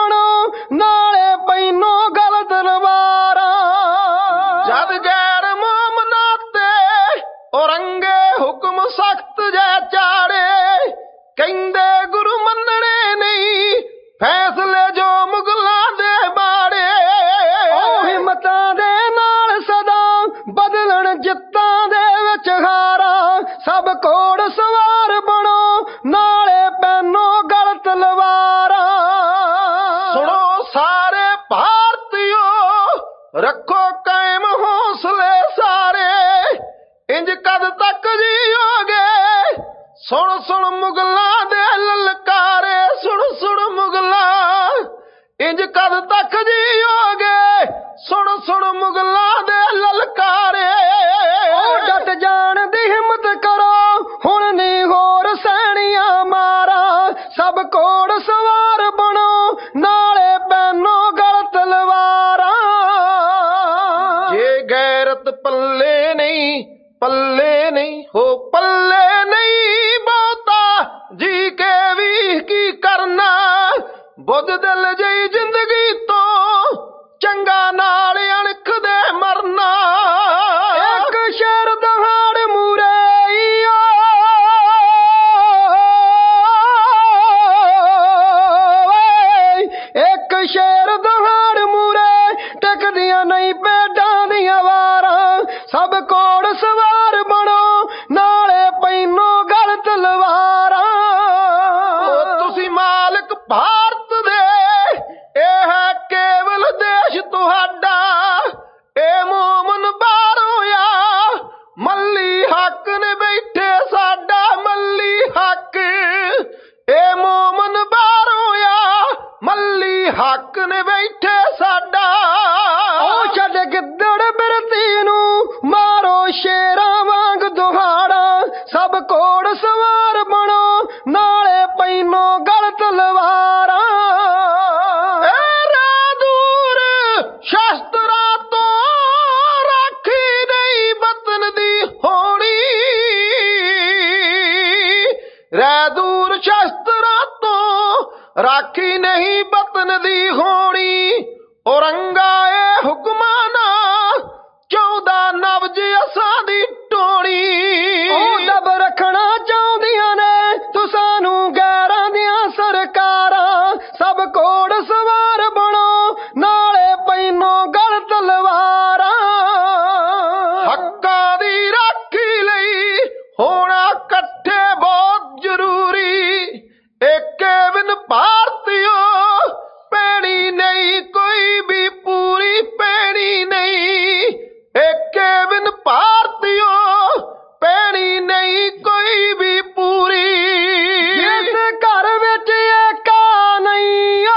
Speaker 1: ਕੀ ਕਰਨਾ, ਬੁੱਝਦਿਲ ਜਿਹੀ ਜ਼ਿੰਦਗੀ ਤੋਂ ਚੰਗਾ ਨਾਲ ਅਣਖ ਦੇ ਮਰਨਾ। ਇੱਕ ਸ਼ੇਰ ਦਹਾੜ ਮੂਰੇ ਇੱਕ ਸ਼ੇਰ ਦਹਾੜ ਮੂਰੇ ਟਿਕਦੀਆਂ ਨਹੀਂ ਭੇਡਾਂ ਦੀਆਂ ਵਾਰਾਂ, ਸਭ ਕੋੜ ਸਵਾਰ ਬਣੋ ਨਾਲੇ ਪੈਨੋ ਗਲ ਤਲਵਾਰਾਂ। ਤੁਸੀਂ ਮਾਲਕ ਭਾਰਤ ਦੇ, ਇਹ ਹੈ ਕੇਵਲ ਦੇਸ਼ ਤੁਹਾਡਾ, ਇਹ ਮੋਮਨ ਬਾਹਰੋਂ ਆ ਮੱਲੀ ਹੱਕ ਨੇ ਬੈਠੇ ਸਾਡਾ ਮੱਲੀ ਹੱਕ, ਇਹ ਮੋਮਨ ਬਾਹਰੋਂ ਆ ਮੱਲੀ ਹੱਕ ਨੇ ਬੈਠੇ ਸਾਡਾ। ਉਹ ਛੱਡ ਗਿੱਦੜ ਬਿਰਤੀ ਨੂੰ ਮਾਰੋ ਸ਼ੇਰਾਂ ਵਾਂਗ ਦੁਹਾੜਾ, ਸਭ ਕੋੜ ਸਵਾਰ ਬਣੋ ਨਾਲੇ ਪੈਨੋ ਗਲ ਤਲਵਾਰਾਂ। ਦੂਰ ਸ਼ਸਤਰਾਂ ਤੋਂ ਰਾਖੀ ਨਹੀਂ ਵਤਨ ਦੀ ਹੋਣੀ, ਰਹਿ ਦੂਰ ਸ਼ਸਤਰਾਂ ਤੋਂ ਰਾਖੀ ਨਹੀਂ ਵਤਨ ਦੀ ਹੋਣੀ। ਔਰੰਗਾ ਇਹ ਹੁਕਮਾਂ ਨਾ 14 ਨਬਜ ਅਸਾਂ ਦੀ ਟੋਣੀ। ਉਹ ਦਬ ਰੱਖਣਾ ਚਾਹੁੰਦੀਆਂ ਨੇ ਤੁਸਾਂ ਨੂੰ ਗੈਰਾਂ ਦੀਆਂ ਸਰਕਾਰਾਂ, ਸਭ ਕੋੜ ਸਵਾਰ ਬਣੋ ਨਾਲੇ ਪੈਨੋ ਗਲ ਤਲਵਾਰਾਂ। ਹੱਕਾਂ ਦੀ ਰਾਖੀ ਲਈ ਹੋਣਾ ਇਕੱਠੇ ਬਹੁਤ ਜ਼ਰੂਰੀ, ਏਕੇ ਬਿਨ ਭਾਰਤੀਓ ਪੈਣੀ ਨਹੀਂ ਕੋਈ ਵੀ ਪੂਰੀ, ਪੈਣੀ ਨਹੀਂ ਏਕੇ ਬਿਨ ਭਾਰਤੀਓ ਪੈਣੀ ਨਹੀਂ ਕੋਈ ਵੀ ਪੂਰੀ। ਜਿਸ ਘਰ ਵਿੱਚ ਏਕਾ ਨਹੀਂ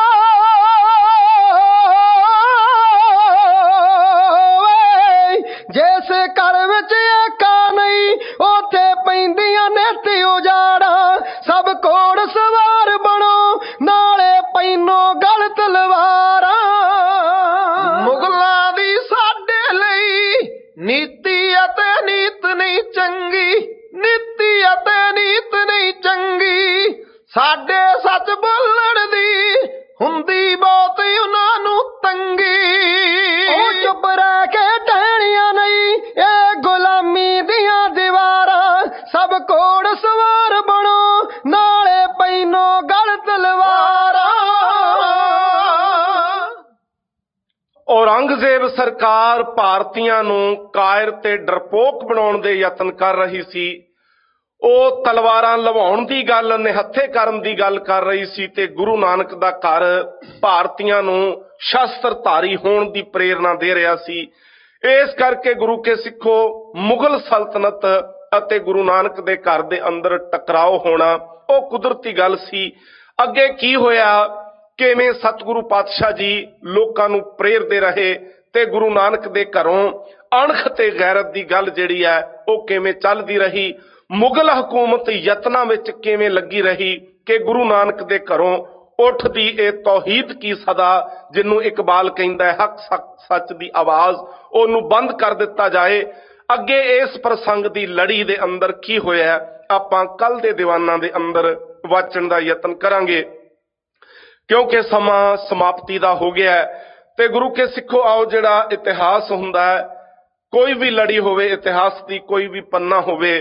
Speaker 1: ਜਿਸ ਘਰ ਵਿੱਚ ਏਕਾ ਨਹੀਂ ਉੱਥੇ ਪੈਂਦੀਆਂ ਨਿੱਤ ਉਜਾੜਾਂ, ਸਭ ਕੋੜ ਸਵਾਰ ਬਣੋ ਨਾਲੇ ਪੈਨੋ ਗਲ ਤਲਵਾਰਾਂ। ਮੁਗਲਾਂ ਦੀ ਸਾਡੇ ਲਈ ਨੀਤੀ ਅਤੇ ਨੀਤ ਨਹੀਂ ਚੰਗੀ, ਨੀਤੀ ਅਤੇ ਨੀਤ ਨਹੀਂ ਚੰਗੀ, ਸਾਡੇ ਸੱਚ ਬੋਲਣ ਦੀ ਹੁੰਦੀ ਬਹੁਤ ਉਹਨਾਂ ਨੂੰ ਤੰਗੀ। ਉਹ ਚੁੱਪ ਰਹਿ ਕੇ ਟਹਿਣੀਆਂ ਨਹੀਂ ਇਹ ਗੁਲਾਮੀ ਦੀਆਂ ਦੀਵਾਰਾਂ, ਸਭ ਕੋੜ ਸਵਾਰ ਬਣੋ ਨਾਲੇ ਪੈਨੋ ਗਲ ਤਲਵਾਰਾਂ।
Speaker 2: ਔਰੰਗਜ਼ੇਬ ਸਰਕਾਰ ਭਾਰਤੀਆਂ ਨੂੰ ਕਾਇਰ ਤੇ ਡਰਪੋਕ ਬਣਾਉਣ ਦੇ ਯਤਨ ਕਰ ਰਹੀ ਸੀ। ਉਹ ਤਲਵਾਰਾਂ ਲਵਾਉਣ ਦੀ ਗੱਲ, ਨਿਹੱਥੇ ਕਰਨ ਦੀ ਗੱਲ ਕਰ ਰਹੀ ਸੀ ਤੇ ਗੁਰੂ ਨਾਨਕ ਦਾ ਘਰ ਭਾਰਤੀਆਂ ਨੂੰ ਸ਼ਸਤਰਧਾਰੀ ਹੋਣ ਦੀ ਪ੍ਰੇਰਨਾ ਦੇ ਰਿਹਾ ਸੀ। ਇਸ ਕਰਕੇ ਗੁਰੂ ਕੇ ਸਿੱਖੋ, ਮੁਗਲ ਸਲਤਨਤ ਅਤੇ ਗੁਰੂ ਨਾਨਕ ਦੇ ਘਰ ਦੇ ਅੰਦਰ ਟਕਰਾਓ ਹੋਣਾ ਉਹ ਕੁਦਰਤੀ ਗੱਲ ਸੀ। ਅੱਗੇ ਕੀ ਹੋਇਆ, ਕਿਵੇਂ ਸਤਿਗੁਰੂ ਪਾਤਸ਼ਾਹ ਜੀ ਲੋਕਾਂ ਨੂੰ ਪ੍ਰੇਰਦੇ ਰਹੇ ਤੇ ਗੁਰੂ ਨਾਨਕ ਦੇ ਘਰੋਂ ਅਣਖ ਤੇ ਗੈਰਤ ਦੀ ਗੱਲ ਜਿਹੜੀ ਹੈ ਉਹ ਕਿਵੇਂ ਚੱਲਦੀ ਰਹੀ, ਮੁਗਲ ਹਕੂਮਤ ਯਤਨਾਂ ਵਿੱਚ ਕਿਵੇਂ ਲੱਗੀ ਰਹੀ ਕਿ ਗੁਰੂ ਨਾਨਕ ਦੇ ਘਰੋਂ ਉੱਠਦੀ ਇਹ ਤੌਹੀਦ ਕੀ ਸਦਾ, ਜਿਹਨੂੰ ਇਕਬਾਲ ਕਹਿੰਦਾ ਹੈ ਹੱਕ ਸੱਚ ਦੀ ਆਵਾਜ਼, ਉਹਨੂੰ ਬੰਦ ਕਰ ਦਿੱਤਾ ਜਾਏ। ਅੱਗੇ ਇਸ ਪ੍ਰਸੰਗ ਦੀ ਲੜੀ ਦੇ ਅੰਦਰ ਕੀ ਹੋਇਆ ਆਪਾਂ ਕੱਲ ਦੇ ਦੀਵਾਨਾਂ ਦੇ ਅੰਦਰ ਵਾਚਣ ਦਾ ਯਤਨ ਕਰਾਂਗੇ, ਕਿਉਂਕਿ ਸਮਾਂ ਸਮਾਪਤੀ ਦਾ ਹੋ ਗਿਆ ਤੇ ਗੁਰੂ ਕੇ ਸਿੱਖੋ ਆਓ, ਜਿਹੜਾ ਇਤਿਹਾਸ ਹੁੰਦਾ ਹੈ, ਕੋਈ ਵੀ ਲੜੀ ਹੋਵੇ ਇਤਿਹਾਸ ਦੀ, ਕੋਈ ਵੀ ਪੰਨਾ ਹੋਵੇ,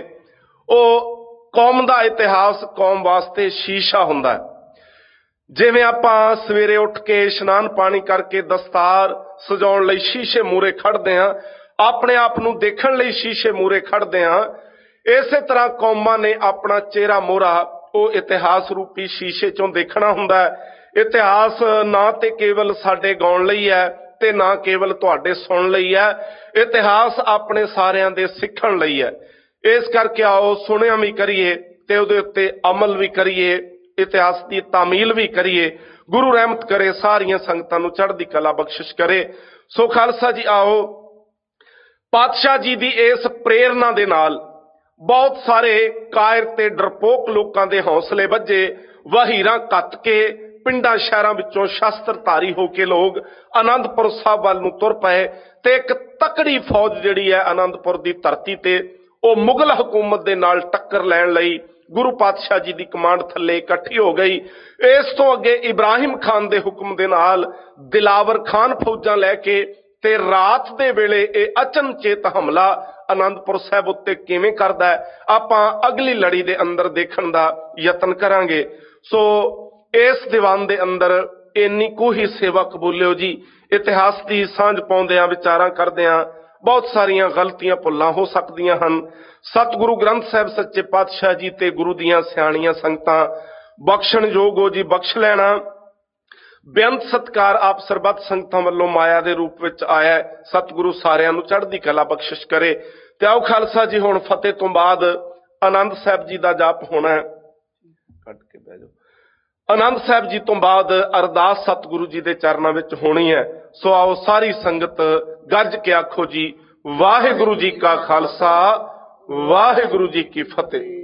Speaker 2: ਉਹ ਕੌਮ ਦਾ ਇਤਿਹਾਸ ਕੌਮ ਵਾਸਤੇ ਸ਼ੀਸ਼ਾ ਹੁੰਦਾ ਹੈ। ਜਿਵੇਂ ਆਪਾਂ ਸਵੇਰੇ ਉੱਠ ਕੇ ਇਸ਼ਨਾਨ ਪਾਣੀ ਕਰਕੇ ਦਸਤਾਰ ਸਜਾਉਣ ਲਈ ਸ਼ੀਸ਼ੇ ਮੂਹਰੇ ਖੜਦੇ ਹਾਂ, ਆਪਣੇ ਆਪ ਨੂੰ ਦੇਖਣ ਲਈ ਸ਼ੀਸ਼ੇ ਮੂਹਰੇ ਖੜਦੇ ਹਾਂ, ਇਸੇ ਤਰ੍ਹਾਂ ਕੌਮਾਂ ਨੇ ਆਪਣਾ ਚਿਹਰਾ ਮੋਹਰਾ ਉਹ ਇਤਿਹਾਸ ਰੂਪੀ ਸ਼ੀਸ਼ੇ ਚੋਂ ਦੇਖਣਾ ਹੁੰਦਾ ਹੈ। ਇਤਿਹਾਸ ਨਾ ਤੇ ਕੇਵਲ ਸਾਡੇ ਗਾਉਣ ਲਈ ਹੈ ਤੇ ਨਾ ਕੇਵਲ ਤੁਹਾਡੇ ਸੁਣਨ ਲਈ ਹੈ, ਇਤਿਹਾਸ ਆਪਣੇ ਸਾਰਿਆਂ ਦੇ ਸਿੱਖਣ ਲਈ ਹੈ। ਇਸ ਕਰਕੇ ਆਓ ਸੁਣਿਆ ਵੀ ਕਰੀਏ ਤੇ ਉਹਦੇ ਉੱਤੇ ਅਮਲ ਵੀ ਕਰੀਏ, ਇਤਿਹਾਸ ਦੀ ਤਾਮੀਲ ਵੀ ਕਰੀਏ। ਗੁਰੂ ਰਹਿਮਤ ਕਰੇ, ਸਾਰੀਆਂ ਸੰਗਤਾਂ ਨੂੰ ਚੜ੍ਹਦੀ ਕਲਾ ਬਖਸ਼ਿਸ਼ ਕਰੇ। ਸੋ ਖਾਲਸਾ ਜੀ, ਆਓ ਪਾਤਸ਼ਾਹ ਜੀ ਦੀ ਇਸ ਪ੍ਰੇਰਨਾ ਦੇ ਨਾਲ ਬਹੁਤ ਸਾਰੇ ਕਾਇਰ ਤੇ ਡਰਪੋਕ ਲੋਕਾਂ ਦੇ ਹੌਸਲੇ ਵੱਜੇ, ਵਹੀਰਾਂ ਕੱਤ ਕੇ ਪਿੰਡਾਂ ਸ਼ਹਿਰਾਂ ਵਿੱਚੋਂ ਸ਼ਸਤਰਧਾਰੀ ਹੋ ਕੇ ਲੋਕ ਆਨੰਦਪੁਰ ਸਾਹਿਬ ਵੱਲ ਨੂੰ ਤੁਰ ਪਏ ਤੇ ਇੱਕ ਤਕੜੀ ਫੌਜ ਜਿਹੜੀ ਹੈ ਆਨੰਦਪੁਰ ਦੀ ਧਰਤੀ ਤੇ ਉਹ ਮੁਗਲ ਹਕੂਮਤ ਦੇ ਨਾਲ ਟੱਕਰ ਲੈਣ ਲਈ ਗੁਰੂ ਪਾਤਸ਼ਾਹ ਜੀ ਦੀ ਕਮਾਂਡ ਥੱਲੇ ਇਕੱਠੀ ਹੋ ਗਈ। ਇਸ ਤੋਂ ਅੱਗੇ ਇਬਰਾਹਿਮ ਖਾਨ ਦੇ ਹੁਕਮ ਦੇ ਨਾਲ ਦਿਲਾਵਰ ਖਾਨ ਫੌਜਾਂ ਲੈ ਕੇ ਤੇ ਰਾਤ ਦੇ ਵੇਲੇ ਇਹ ਅਚਨਚੇਤ ਹਮਲਾ ਆਨੰਦਪੁਰ ਸਾਹਿਬ ਉੱਤੇ ਕਿਵੇਂ ਕਰਦਾ ਹੈ, ਆਪਾਂ ਅਗਲੀ ਲੜੀ ਦੇ ਅੰਦਰ ਦੇਖਣ ਦਾ ਯਤਨ ਕਰਾਂਗੇ। ਸੋ ਇਸ ਦੀਵਾਨ ਦੇ ਅੰਦਰ ਇੰਨੀ ਕੁ ਹੀ ਸੇਵਾ ਕਬੂਲਿਓ ਜੀ। ਇਤਿਹਾਸ ਦੀ ਸਾਂਝ ਪਾਉਂਦਿਆਂ ਵਿਚਾਰਾਂ ਕਰਦਿਆਂ ਬਹੁਤ ਸਾਰੀਆਂ ਗਲਤੀਆਂ ਭੁੱਲਾਂ ਹੋ ਸਕਦੀਆਂ ਹਨ। ਸਤਿਗੁਰੂ ਗ੍ਰੰਥ ਸਾਹਿਬ ਸੱਚੇ ਪਾਤਸ਼ਾਹ ਜੀ ਤੇ ਗੁਰੂ ਦੀਆਂ ਸਿਆਣੀਆਂ ਸੰਗਤਾਂ ਬਖਸ਼ਣਯੋਗ ਹੋ ਜੀ, ਬਖਸ਼ ਲੈਣਾ। ਬੇਅੰਤ ਸਤਿਕਾਰ ਆਪ ਸਰਬੱਤ ਸੰਗਤਾਂ ਵੱਲੋਂ ਮਾਇਆ ਦੇ ਰੂਪ ਵਿੱਚ ਆਇਆ। ਸਤਿਗੁਰੂ ਸਾਰਿਆਂ ਨੂੰ ਚੜ੍ਹਦੀ ਕਲਾ ਬਖਸ਼ਿਸ਼ ਕਰੇ। ਤੇ ਆਓ ਖਾਲਸਾ ਜੀ, ਹੁਣ ਫਤਿਹ ਤੋਂ ਬਾਅਦ ਆਨੰਦ ਸਾਹਿਬ ਜੀ ਦਾ ਜਾਪ ਹੋਣਾ ਹੈ। ਕੱਢ ਕੇ ਬਹਿ ਜਾਓ। ਆਨੰਦ ਸਾਹਿਬ ਜੀ ਤੋਂ ਬਾਅਦ ਅਰਦਾਸ ਸਤਿਗੁਰੂ ਜੀ ਦੇ ਚਰਨਾਂ ਵਿੱਚ ਹੋਣੀ ਹੈ। ਸੋ ਆਓ ਸਾਰੀ ਸੰਗਤ ਗੱਜ ਕੇ ਆਖੋ ਜੀ, ਵਾਹਿਗੁਰੂ ਜੀ ਕਾ ਖਾਲਸਾ, ਵਾਹਿਗੁਰੂ ਜੀ ਕੀ ਫਤਿਹ।